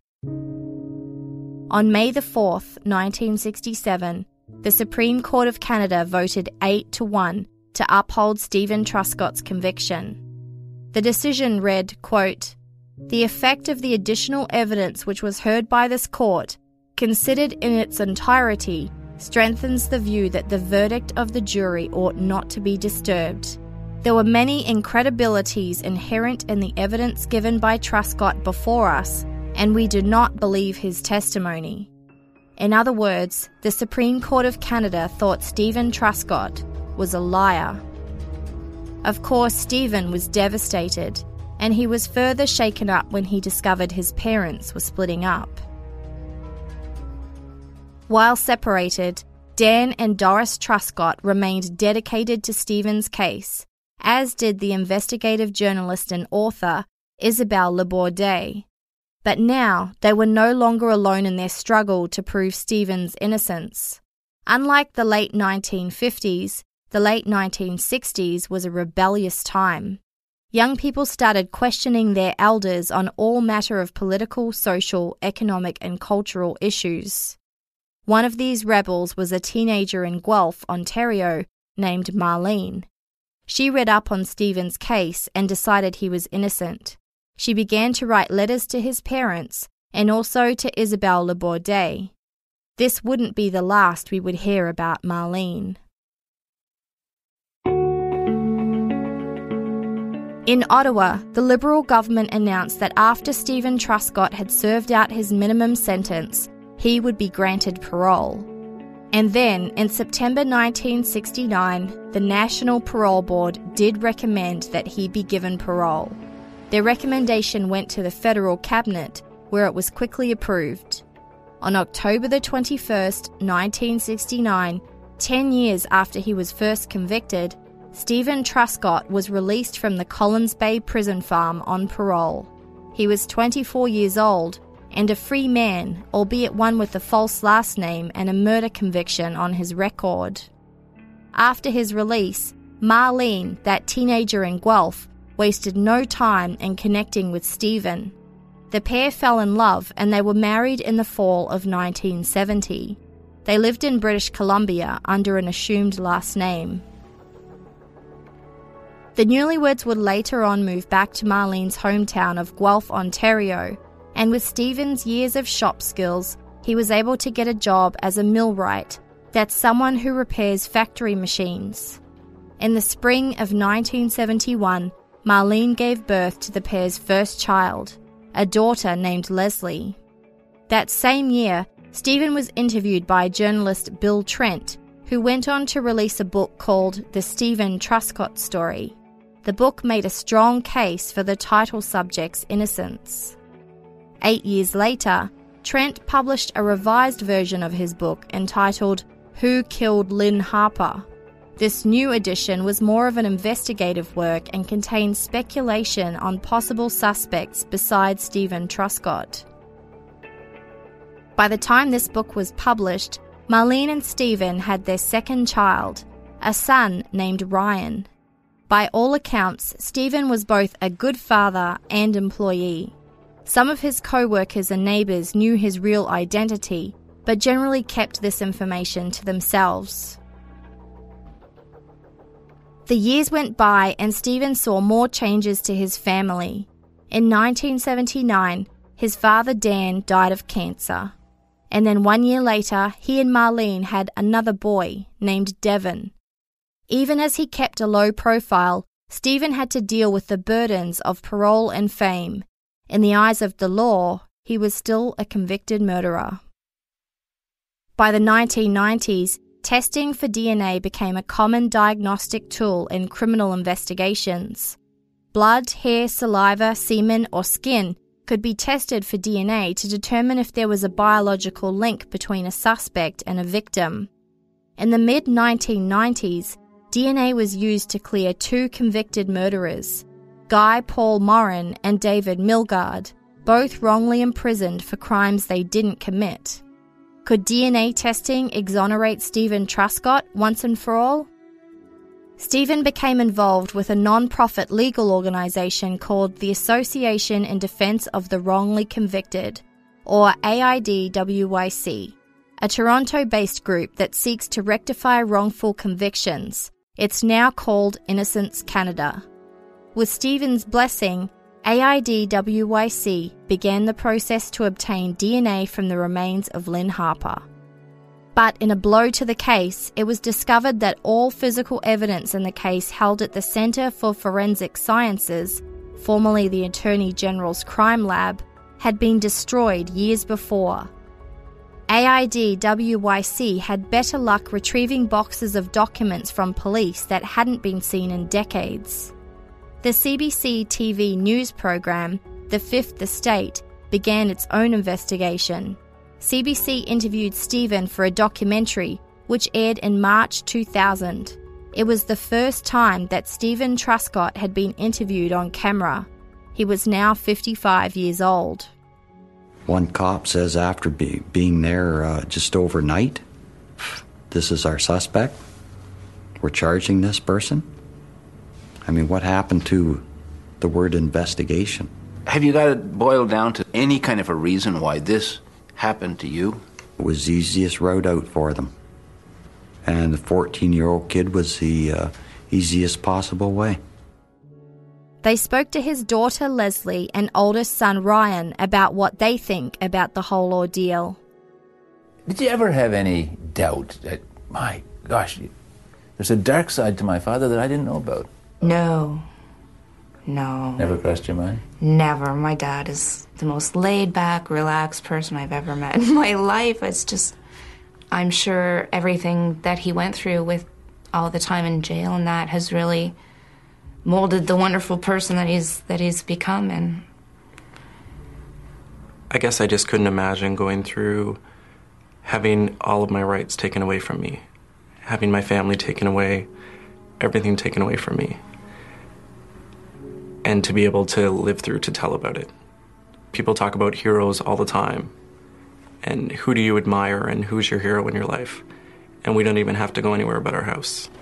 [SPEAKER 4] On May 4th, 1967, the Supreme Court of Canada voted 8-1 to uphold Stephen Truscott's conviction. The decision read, quote, "The effect of the additional evidence which was heard by this court, considered in its entirety, strengthens the view that the verdict of the jury ought not to be disturbed. There were many incredibilities inherent in the evidence given by Truscott before us, and we do not believe his testimony." In other words, the Supreme Court of Canada thought Stephen Truscott was a liar. Of course, Stephen was devastated, and he was further shaken up when he discovered his parents were splitting up. While separated, Dan and Doris Truscott remained dedicated to Stephen's case, as did the investigative journalist and author Isabelle Laborde. But now they were no longer alone in their struggle to prove Stephen's innocence. Unlike the late 1950s, the late 1960s was a rebellious time. Young people started questioning their elders on all matter of political, social, economic and cultural issues. One of these rebels was a teenager in Guelph, Ontario, named Marlene. She read up on Stephen's case and decided he was innocent. She began to write letters to his parents and also to Isabelle Laborde. This wouldn't be the last we would hear about Marlene. In Ottawa, the Liberal government announced that after Stephen Truscott had served out his minimum sentence, he would be granted parole. And then, in September 1969, the National Parole Board did recommend that he be given parole. Their recommendation went to the federal cabinet, where it was quickly approved. On October 21st, 1969, 10 years after he was first convicted, Stephen Truscott was released from the Collins Bay prison farm on parole. He was 24 years old and a free man, albeit one with a false last name and a murder conviction on his record. After his release, Marlene, that teenager in Guelph, wasted no time in connecting with Stephen. The pair fell in love and they were married in the fall of 1970. They lived in British Columbia under an assumed last name. The newlyweds would later on move back to Marlene's hometown of Guelph, Ontario, and with Stephen's years of shop skills, he was able to get a job as a millwright, That's someone who repairs factory machines. In the spring of 1971, Marlene gave birth to the pair's first child, a daughter named Leslie. That same year, Stephen was interviewed by journalist Bill Trent, who went on to release a book called The Stephen Truscott Story. The book made a strong case for the title subject's innocence. 8 years later, Trent published a revised version of his book entitled Who Killed Lynn Harper? This new edition was more of an investigative work and contained speculation on possible suspects besides Stephen Truscott. By the time this book was published, Marlene and Stephen had their second child, a son named Ryan. By all accounts, Stephen was both a good father and employee. Some of his co-workers and neighbours knew his real identity, but generally kept this information to themselves. The years went by and Stephen saw more changes to his family. In 1979, his father Dan died of cancer. And then 1 year later, he and Marlene had another boy named Devon. Even as he kept a low profile, Stephen had to deal with the burdens of parole and fame. In the eyes of the law, he was still a convicted murderer. By the 1990s, testing for DNA became a common diagnostic tool in criminal investigations. Blood, hair, saliva, semen, or skin could be tested for DNA to determine if there was a biological link between a suspect and a victim. In the mid-1990s, DNA was used to clear 2 convicted murderers, Guy Paul Morin and David Milgaard, both wrongly imprisoned for crimes they didn't commit. Could DNA testing exonerate Stephen Truscott once and for all? Stephen became involved with a non-profit legal organisation called the Association in Defence of the Wrongly Convicted, or AIDWYC, a Toronto-based group that seeks to rectify wrongful convictions. It's now called Innocence Canada. With Stephen's blessing, AIDWYC began the process to obtain DNA from the remains of Lynn Harper. But in a blow to the case, it was discovered that all physical evidence in the case held at the Centre for Forensic Sciences, formerly the Attorney General's Crime Lab, had been destroyed years before. AIDWYC had better luck retrieving boxes of documents from police that hadn't been seen in decades. The CBC TV news program, The Fifth Estate, began its own investigation. CBC interviewed Stephen for a documentary, which aired in March 2000. It was the first time that Stephen Truscott had been interviewed on camera. He was now 55 years old.
[SPEAKER 7] One cop says after being there just overnight, this is our suspect. We're charging this person. I mean, what happened to the word investigation?
[SPEAKER 8] Have you got it boiled down to any kind of a reason why this happened to you?
[SPEAKER 7] It was the easiest route out for them. And the 14-year-old kid was the easiest possible way.
[SPEAKER 4] They spoke to his daughter Leslie and oldest son Ryan about what they think about the whole ordeal.
[SPEAKER 8] Did you ever have any doubt that, my gosh, there's a dark side to my father that I didn't know about?
[SPEAKER 9] No.
[SPEAKER 8] Never crossed your mind?
[SPEAKER 9] Never. My dad is the most laid-back, relaxed person I've ever met in my life. It's just, I'm sure everything that he went through with all the time in jail and that has really molded the wonderful person that he's become. And
[SPEAKER 10] I guess I just couldn't imagine going through having all of my rights taken away from me, having my family taken away, everything taken away from me, and to be able to live through to tell about it. People talk about heroes all the time, and who do you admire and who's your hero in your life? And we don't even have to go anywhere but our house.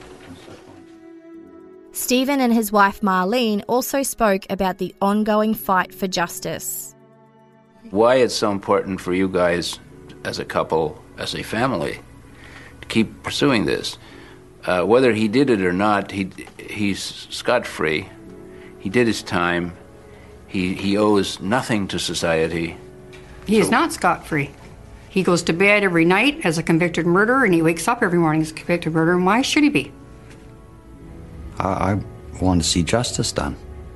[SPEAKER 4] Stephen and his wife Marlene also spoke about the ongoing fight for justice.
[SPEAKER 8] Why it's so important for you guys as a couple, as a family, to keep pursuing this. Whether he did it or not, he's scot-free. He did his time. He owes nothing to society.
[SPEAKER 11] He is not scot-free. He goes to bed every night as a convicted murderer, and he wakes up every morning as a convicted murderer. And why should he be?
[SPEAKER 7] I want to see justice done.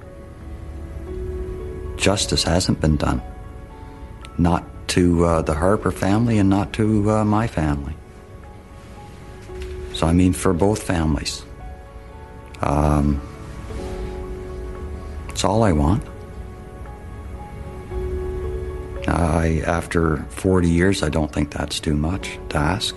[SPEAKER 7] Justice hasn't been done. Not to the Harper family and not to my family. So I mean for both families. It's all I want. After 40 years, I don't think that's too much to ask.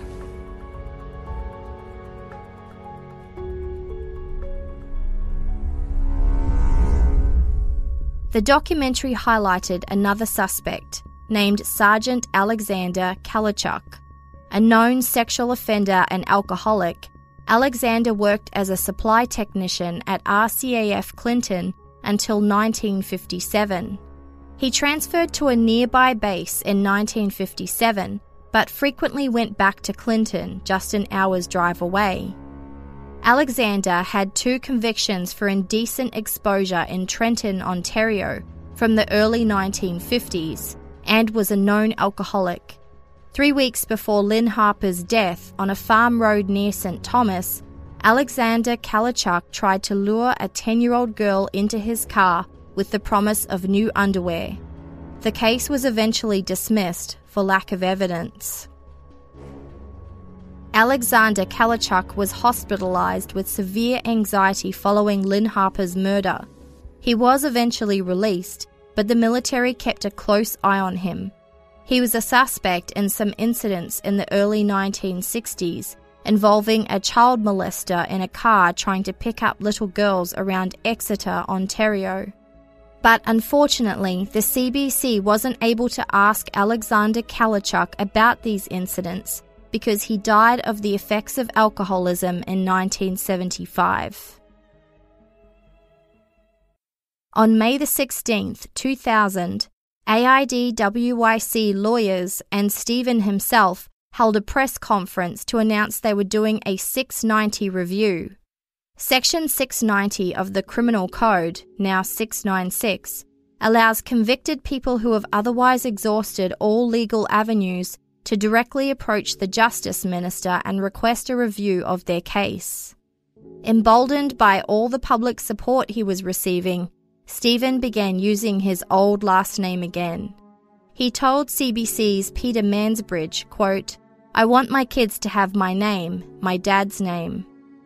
[SPEAKER 4] The documentary highlighted another suspect, named Sergeant Alexander Kalachuk. A known sexual offender and alcoholic, Alexander worked as a supply technician at RCAF Clinton until 1957. He transferred to a nearby base in 1957, but frequently went back to Clinton, just an hour's drive away. Alexander had 2 convictions for indecent exposure in Trenton, Ontario, from the early 1950s, and was a known alcoholic. 3 weeks before Lynn Harper's death on a farm road near St. Thomas, Alexander Kalachuk tried to lure a 10-year-old girl into his car with the promise of new underwear. The case was eventually dismissed for lack of evidence. Alexander Kalachuk was hospitalized with severe anxiety following Lynn Harper's murder. He was eventually released, but the military kept a close eye on him. He was a suspect in some incidents in the early 1960s involving a child molester in a car trying to pick up little girls around Exeter, Ontario. But unfortunately, the CBC wasn't able to ask Alexander Kalachuk about these incidents because he died of the effects of alcoholism in 1975. On May 16, 2000, AIDWYC lawyers and Stephen himself held a press conference to announce they were doing a 690 review. Section 690 of the Criminal Code, now 696, allows convicted people who have otherwise exhausted all legal avenues to directly approach the Justice Minister and request a review of their case. Emboldened by all the public support he was receiving, Stephen began using his old last name again. He told CBC's Peter Mansbridge, quote, "I want my kids to have my name, my dad's name."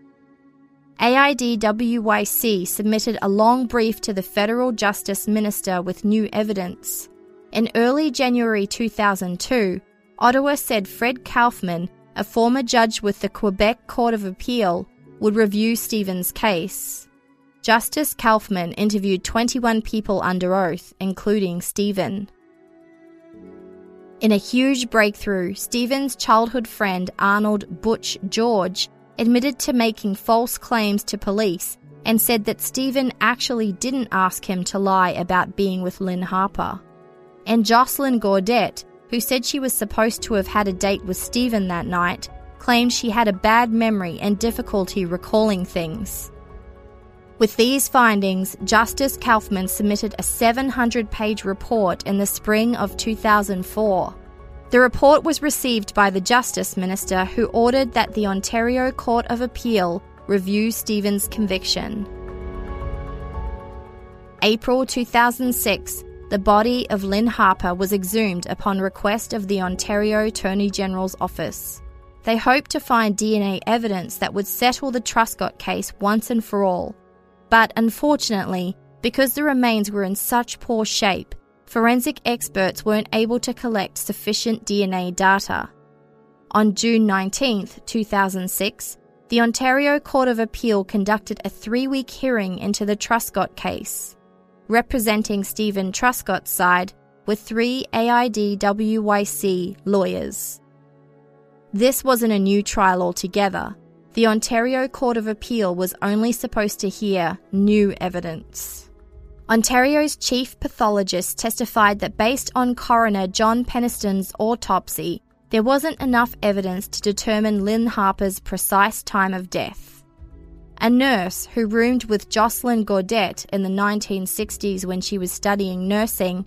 [SPEAKER 4] AIDWYC submitted a long brief to the Federal Justice Minister with new evidence. In early January 2002, Ottawa said Fred Kaufman, a former judge with the Quebec Court of Appeal, would review Stephen's case. Justice Kaufman interviewed 21 people under oath, including Stephen. In a huge breakthrough, Stephen's childhood friend Arnold Butch George admitted to making false claims to police and said that Stephen actually didn't ask him to lie about being with Lynn Harper. And Jocelyn Gaudette, who said she was supposed to have had a date with Stephen that night, claimed she had a bad memory and difficulty recalling things. With these findings, Justice Kaufman submitted a 700-page report in the spring of 2004. The report was received by the Justice Minister, who ordered that the Ontario Court of Appeal review Stephen's conviction. April 2006, the body of Lynn Harper was exhumed upon request of the Ontario Attorney General's office. They hoped to find DNA evidence that would settle the Truscott case once and for all. But unfortunately, because the remains were in such poor shape, forensic experts weren't able to collect sufficient DNA data. On June 19, 2006, the Ontario Court of Appeal conducted a 3-week hearing into the Truscott case. Representing Stephen Truscott's side were 3 AIDWYC lawyers. This wasn't a new trial altogether. The Ontario Court of Appeal was only supposed to hear new evidence. Ontario's chief pathologist testified that based on coroner John Peniston's autopsy, there wasn't enough evidence to determine Lynn Harper's precise time of death. A nurse who roomed with Jocelyn Gaudette in the 1960s when she was studying nursing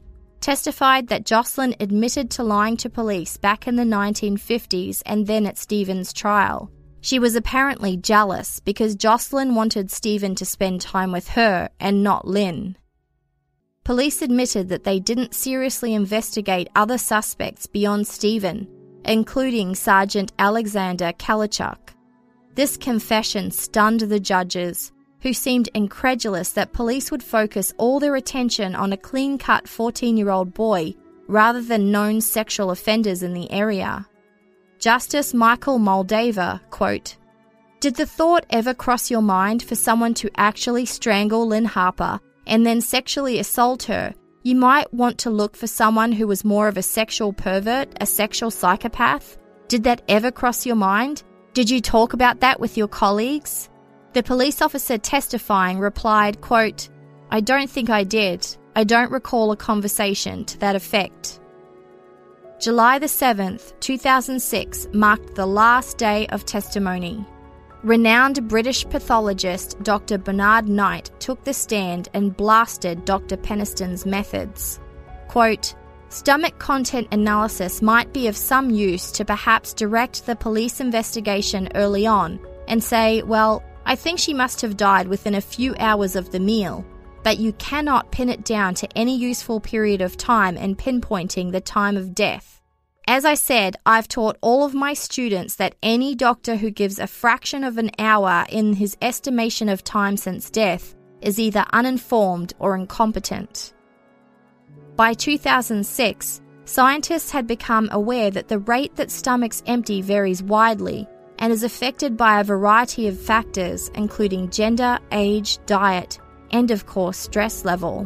[SPEAKER 4] testified that Jocelyn admitted to lying to police back in the 1950s and then at Stephen's trial. She was apparently jealous because Jocelyn wanted Stephen to spend time with her and not Lynn. Police admitted that they didn't seriously investigate other suspects beyond Stephen, including Sergeant Alexander Kalichuk. This confession stunned the judges, who seemed incredulous that police would focus all their attention on a clean-cut 14-year-old boy rather than known sexual offenders in the area. Justice Michael Moldova, quote, "Did the thought ever cross your mind for someone to actually strangle Lynn Harper and then sexually assault her? You might want to look for someone who was more of a sexual pervert, a sexual psychopath. Did that ever cross your mind? Did you talk about that with your colleagues?" The police officer testifying replied, quote, "I don't think I did. I don't recall a conversation to that effect." July the 7th, 2006 marked the last day of testimony. Renowned British pathologist Dr. Bernard Knight took the stand and blasted Dr. Peniston's methods. Quote, "Stomach content analysis might be of some use to perhaps direct the police investigation early on and say, well, I think she must have died within a few hours of the meal, but you cannot pin it down to any useful period of time in pinpointing the time of death. As I said, I've taught all of my students that any doctor who gives a fraction of an hour in his estimation of time since death is either uninformed or incompetent." By 2006, scientists had become aware that the rate that stomachs empty varies widely and is affected by a variety of factors, including gender, age, diet, and of course stress level.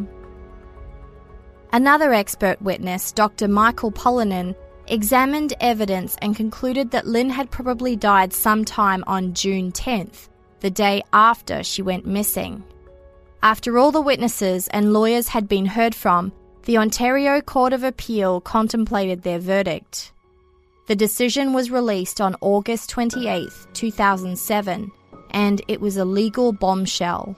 [SPEAKER 4] Another expert witness, Dr. Michael Polinen, examined evidence and concluded that Lynn had probably died sometime on June 10th, the day after she went missing. After all the witnesses and lawyers had been heard from, the Ontario Court of Appeal contemplated their verdict. The decision was released on August 28, 2007, and it was a legal bombshell.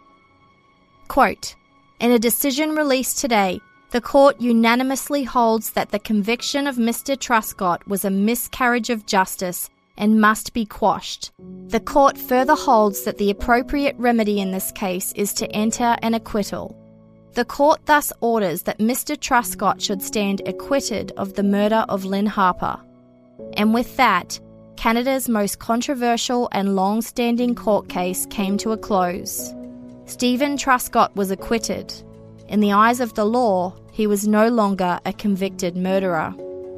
[SPEAKER 4] Quote, "In a decision released today, the court unanimously holds that the conviction of Mr. Truscott was a miscarriage of justice and must be quashed. The court further holds that the appropriate remedy in this case is to enter an acquittal. The court thus orders that Mr. Truscott should stand acquitted of the murder of Lynn Harper." And with that, Canada's most controversial and long-standing court case came to a close. Stephen Truscott was acquitted. In the eyes of the law, he was no longer a convicted murderer.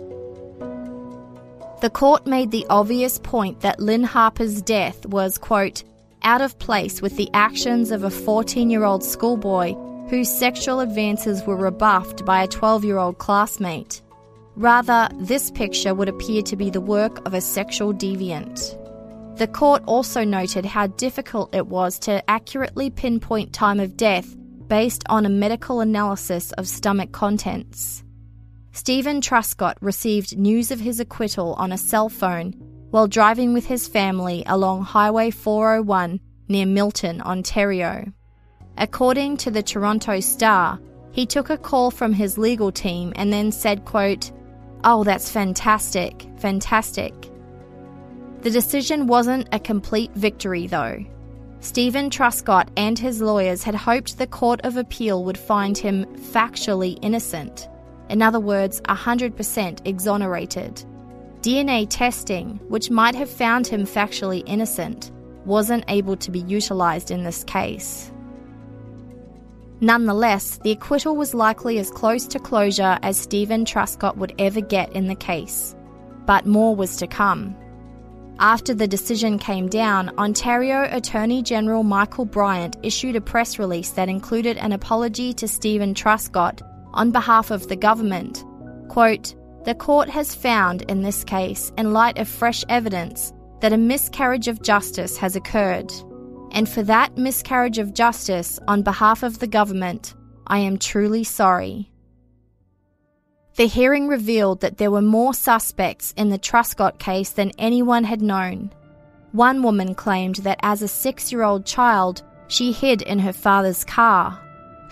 [SPEAKER 4] The court made the obvious point that Lynn Harper's death was, quote, "out of place with the actions of a 14-year-old schoolboy whose sexual advances were rebuffed by a 12-year-old classmate. Rather, this picture would appear to be the work of a sexual deviant." The court also noted how difficult it was to accurately pinpoint time of death based on a medical analysis of stomach contents. Stephen Truscott received news of his acquittal on a cell phone while driving with his family along Highway 401 near Milton, Ontario. According to the Toronto Star, he took a call from his legal team and then said, quote, "Oh, that's fantastic, fantastic." The decision wasn't a complete victory, though. Stephen Truscott and his lawyers had hoped the Court of Appeal would find him factually innocent. In other words, 100% exonerated. DNA testing, which might have found him factually innocent, wasn't able to be utilised in this case. Nonetheless, the acquittal was likely as close to closure as Stephen Truscott would ever get in the case. But more was to come. After the decision came down, Ontario Attorney General Michael Bryant issued a press release that included an apology to Stephen Truscott on behalf of the government. Quote, "The court has found in this case, in light of fresh evidence, that a miscarriage of justice has occurred. And for that miscarriage of justice, on behalf of the government, I am truly sorry." The hearing revealed that there were more suspects in the Truscott case than anyone had known. One woman claimed that as a 6-year-old child, she hid in her father's car.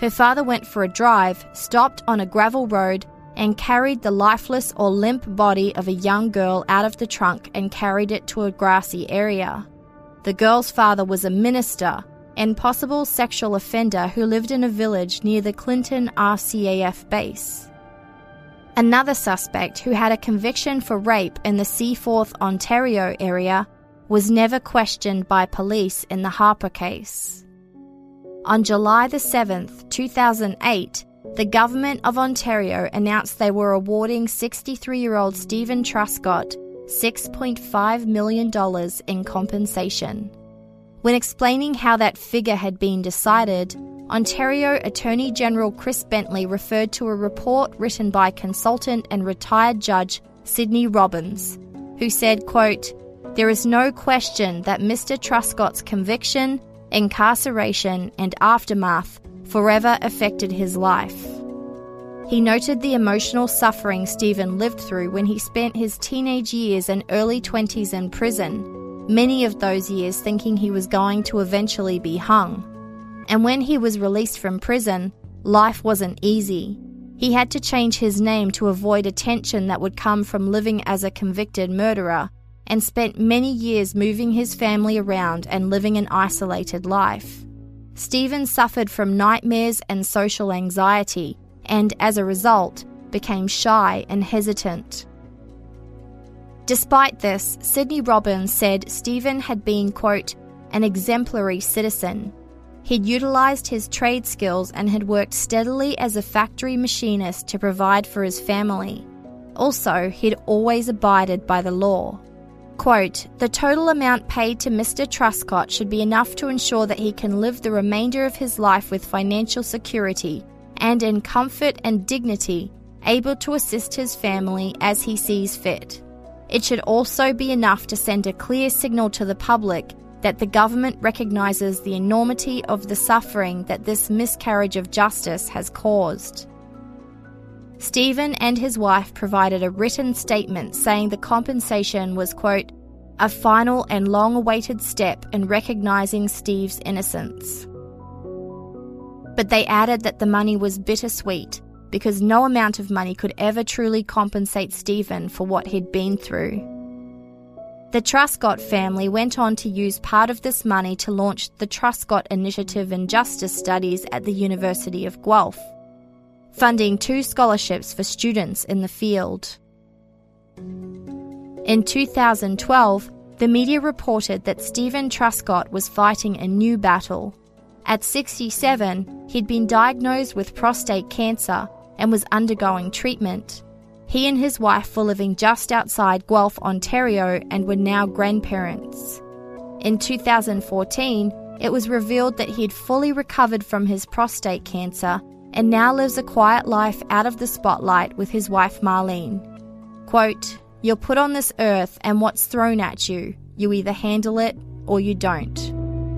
[SPEAKER 4] her father went for a drive, stopped on a gravel road, and carried the lifeless or limp body of a young girl out of the trunk and carried it to a grassy area. The girl's father was a minister and possible sexual offender who lived in a village near the Clinton RCAF base. Another suspect, who had a conviction for rape in the Seaforth, Ontario area, was never questioned by police in the Harper case. On July the 7th, 2008, the Government of Ontario announced they were awarding 63-year-old Stephen Truscott $6.5 million in compensation. When explaining how that figure had been decided, Ontario Attorney General Chris Bentley referred to a report written by consultant and retired judge Sidney Robbins, who said, quote, "There is no question that Mr. Truscott's conviction, incarceration, and aftermath forever affected his life." He noted the emotional suffering Stephen lived through when he spent his teenage years and early 20s in prison, many of those years thinking he was going to eventually be hung. And when he was released from prison, life wasn't easy. He had to change his name to avoid attention that would come from living as a convicted murderer, and spent many years moving his family around and living an isolated life. Stephen suffered from nightmares and social anxiety, and as a result, became shy and hesitant. Despite this, Sidney Robbins said Stephen had been, quote, "an exemplary citizen." He'd utilised his trade skills and had worked steadily as a factory machinist to provide for his family. Also, he'd always abided by the law. Quote, "The total amount paid to Mr. Truscott should be enough to ensure that he can live the remainder of his life with financial security and in comfort and dignity, able to assist his family as he sees fit. It should also be enough to send a clear signal to the public that the government recognises the enormity of the suffering that this miscarriage of justice has caused." Stephen and his wife provided a written statement saying the compensation was, quote, "a final and long-awaited step in recognising Steve's innocence." But they added that the money was bittersweet because no amount of money could ever truly compensate Stephen for what he'd been through. The Truscott family went on to use part of this money to launch the Truscott Initiative in Justice Studies at the University of Guelph, funding 2 scholarships for students in the field. In 2012, the media reported that Stephen Truscott was fighting a new battle. At 67, he'd been diagnosed with prostate cancer and was undergoing treatment. He and his wife were living just outside Guelph, Ontario, and were now grandparents. In 2014, it was revealed that he'd fully recovered from his prostate cancer and now lives a quiet life out of the spotlight with his wife Marlene. Quote, "You're put on this earth and what's thrown at you, you either handle it or you don't."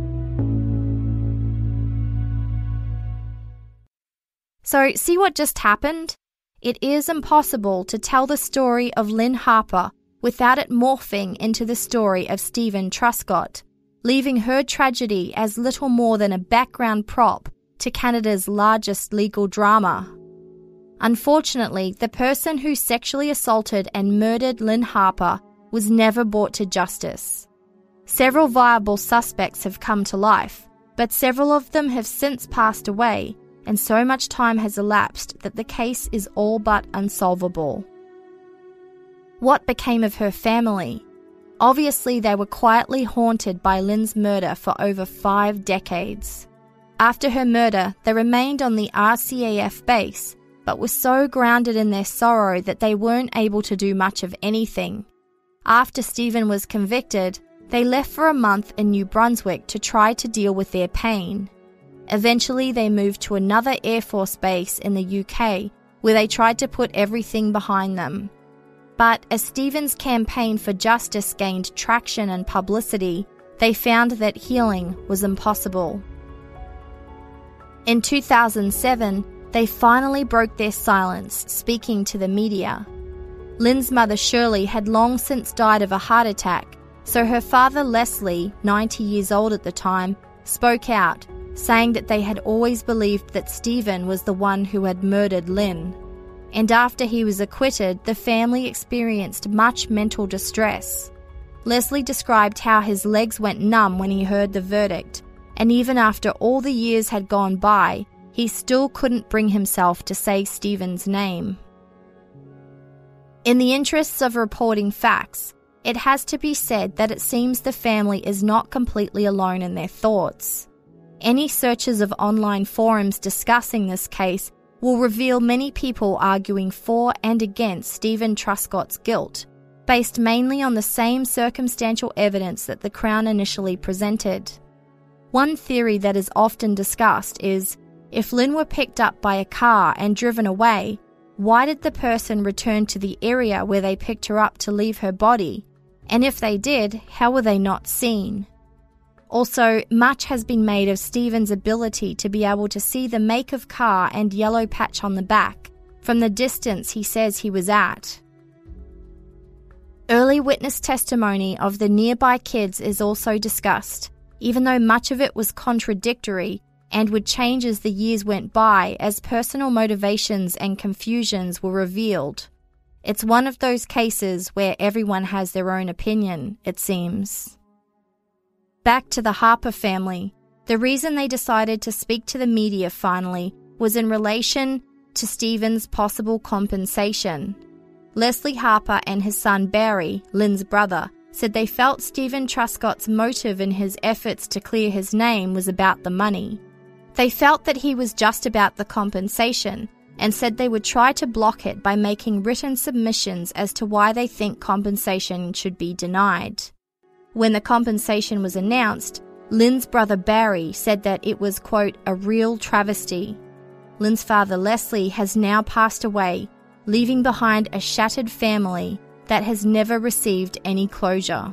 [SPEAKER 4] So, see what just happened? It is impossible to tell the story of Lynn Harper without it morphing into the story of Stephen Truscott, leaving her tragedy as little more than a background prop to Canada's largest legal drama. Unfortunately, the person who sexually assaulted and murdered Lynn Harper was never brought to justice. Several viable suspects have come to life, but several of them have since passed away, and so much time has elapsed that the case is all but unsolvable. What became of her family? Obviously, they were quietly haunted by Lynn's murder for over 5 decades. After her murder, they remained on the RCAF base, but were so grounded in their sorrow that they weren't able to do much of anything. After Stephen was convicted, they left for a month in New Brunswick to try to deal with their pain. Eventually, they moved to another Air Force base in the UK, where they tried to put everything behind them. But as Stephen's campaign for justice gained traction and publicity, they found that healing was impossible. In 2007, they finally broke their silence, speaking to the media. Lynn's mother Shirley had long since died of a heart attack, so her father Leslie, 90 years old at the time, spoke out, saying that they had always believed that Stephen was the one who had murdered Lynn. And after he was acquitted, the family experienced much mental distress. Leslie described how his legs went numb when he heard the verdict, and even after all the years had gone by, he still couldn't bring himself to say Stephen's name. In the interests of reporting facts, it has to be said that it seems the family is not completely alone in their thoughts. Any searches of online forums discussing this case will reveal many people arguing for and against Stephen Truscott's guilt, based mainly on the same circumstantial evidence that the Crown initially presented. One theory that is often discussed is, if Lynn were picked up by a car and driven away, why did the person return to the area where they picked her up to leave her body? And if they did, how were they not seen? Also, much has been made of Stephen's ability to be able to see the make of car and yellow patch on the back from the distance he says he was at. Early witness testimony of the nearby kids is also discussed, even though much of it was contradictory and would change as the years went by as personal motivations and confusions were revealed. It's one of those cases where everyone has their own opinion, it seems. Back to the Harper family, the reason they decided to speak to the media finally was in relation to Stephen's possible compensation. Leslie Harper and his son Barry, Lynn's brother, said they felt Stephen Truscott's motive in his efforts to clear his name was about the money. They felt that he was just about the compensation and said they would try to block it by making written submissions as to why they think compensation should be denied. When the compensation was announced, Lynn's brother Barry said that it was, quote, a real travesty. Lynn's father Leslie has now passed away, leaving behind a shattered family that has never received any closure.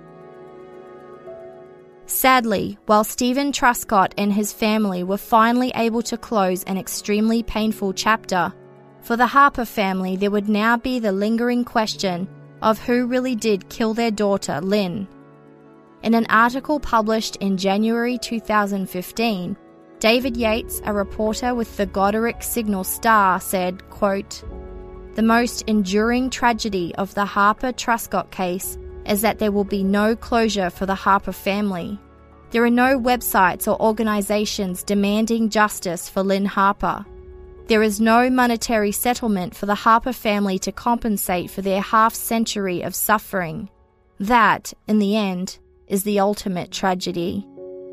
[SPEAKER 4] Sadly, while Stephen Truscott and his family were finally able to close an extremely painful chapter, for the Harper family there would now be the lingering question of who really did kill their daughter, Lynn. In an article published in January 2015, David Yates, a reporter with the Goderic Signal-Star, said, quote, "The most enduring tragedy of the Harper-Truscott case is that there will be no closure for the Harper family. There are no websites or organisations demanding justice for Lynn Harper. There is no monetary settlement for the Harper family to compensate for their half-century of suffering. That, in the end, is the ultimate tragedy."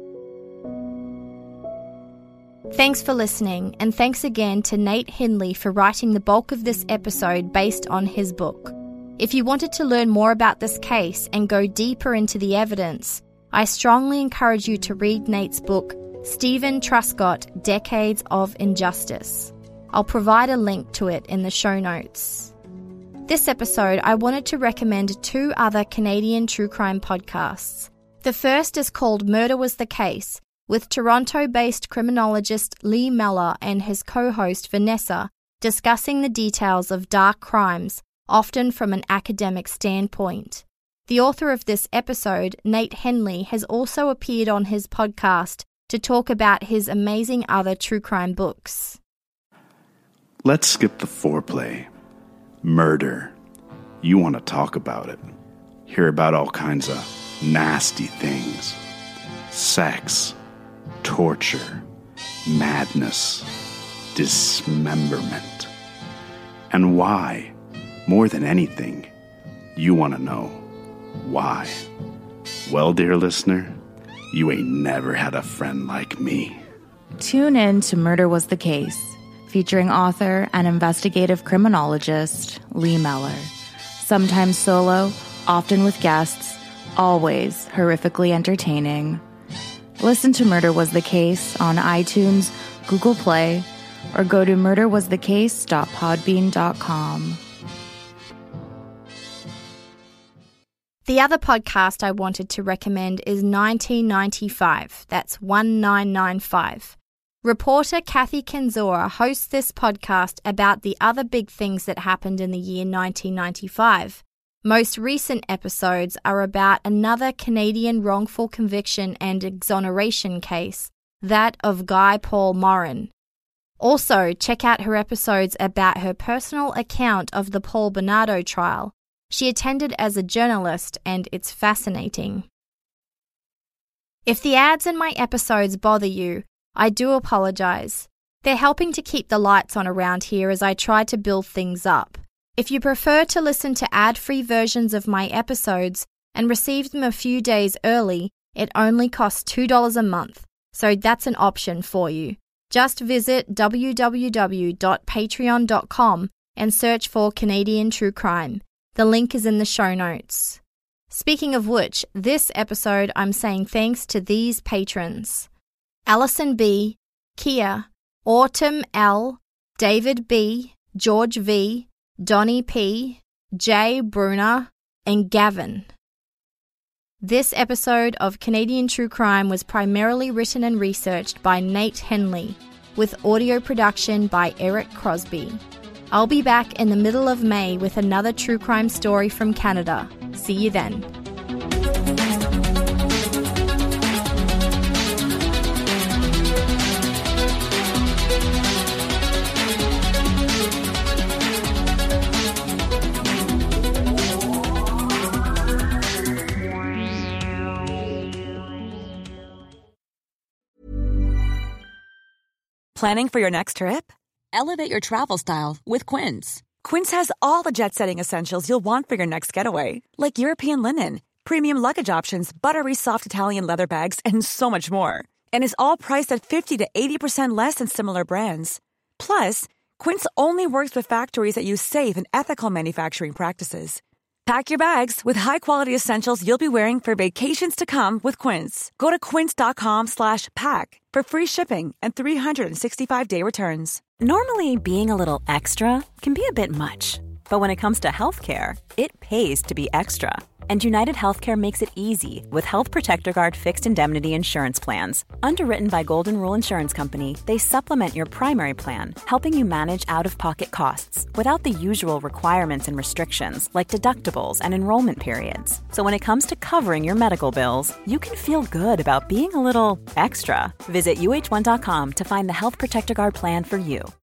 [SPEAKER 4] Thanks for listening, and thanks again to Nate Hindley for writing the bulk of this episode based on his book. If you wanted to learn more about this case and go deeper into the evidence, I strongly encourage you to read Nate's book, Stephen Truscott, Decades of Injustice. I'll provide a link to it in the show notes. This episode, I wanted to recommend 2 other Canadian true crime podcasts. The first is called Murder Was the Case, with Toronto-based criminologist Lee Mellor and his co-host Vanessa discussing the details of dark crimes, often from an academic standpoint. The author of this episode, Nate Henley, has also appeared on his podcast to talk about his amazing other true crime books.
[SPEAKER 12] Let's skip the foreplay. Murder. You want to talk about it. Hear about all kinds of nasty things. Sex, torture, madness, dismemberment. And why? More than anything, you want to know why. Well, dear listener, you ain't never had a friend like me.
[SPEAKER 13] Tune in to Murder Was the Case, featuring author and investigative criminologist Lee Mellor. Sometimes solo, often with guests, always horrifically entertaining. Listen to Murder Was the Case on iTunes, Google Play, or go to murderwasthecase.podbean.com.
[SPEAKER 4] The other podcast I wanted to recommend is 1995. That's 1995. Reporter Kathy Kenzora hosts this podcast about the other big things that happened in the year 1995. Most recent episodes are about another Canadian wrongful conviction and exoneration case, that of Guy Paul Morin. Also, check out her episodes about her personal account of the Paul Bernardo trial. She attended as a journalist, and it's fascinating. If the ads in my episodes bother you, I do apologize. They're helping to keep the lights on around here as I try to build things up. If you prefer to listen to ad-free versions of my episodes and receive them a few days early, it only costs $2 a month, so that's an option for you. Just visit www.patreon.com and search for Canadian True Crime. The link is in the show notes. Speaking of which, this episode I'm saying thanks to these patrons: Alison B., Kia, Autumn L., David B., George V., Donnie P., Jay Bruner, and Gavin. This episode of Canadian True Crime was primarily written and researched by Nate Henley, with audio production by Eric Crosby. I'll be back in the middle of May with another true crime story from Canada. See you then.
[SPEAKER 14] Planning for your next trip? Elevate your travel style with Quince. Quince has all the jet-setting essentials you'll want for your next getaway, like European linen, premium luggage options, buttery soft Italian leather bags, and so much more. And is all priced at 50 to 80% less than similar brands. Plus, Quince only works with factories that use safe and ethical manufacturing practices. Pack your bags with high-quality essentials you'll be wearing for vacations to come with Quince. Go to quince.com/pack for free shipping and 365-day returns.
[SPEAKER 6] Normally, being a little extra can be a bit much, but when it comes to healthcare, it pays to be extra. And United Healthcare makes it easy with Health Protector Guard fixed indemnity insurance plans. Underwritten by Golden Rule Insurance Company, they supplement your primary plan, helping you manage out-of-pocket costs without the usual requirements and restrictions like deductibles and enrollment periods. So when it comes to covering your medical bills, you can feel good about being a little extra. Visit UH1.com to find the Health Protector Guard plan for you.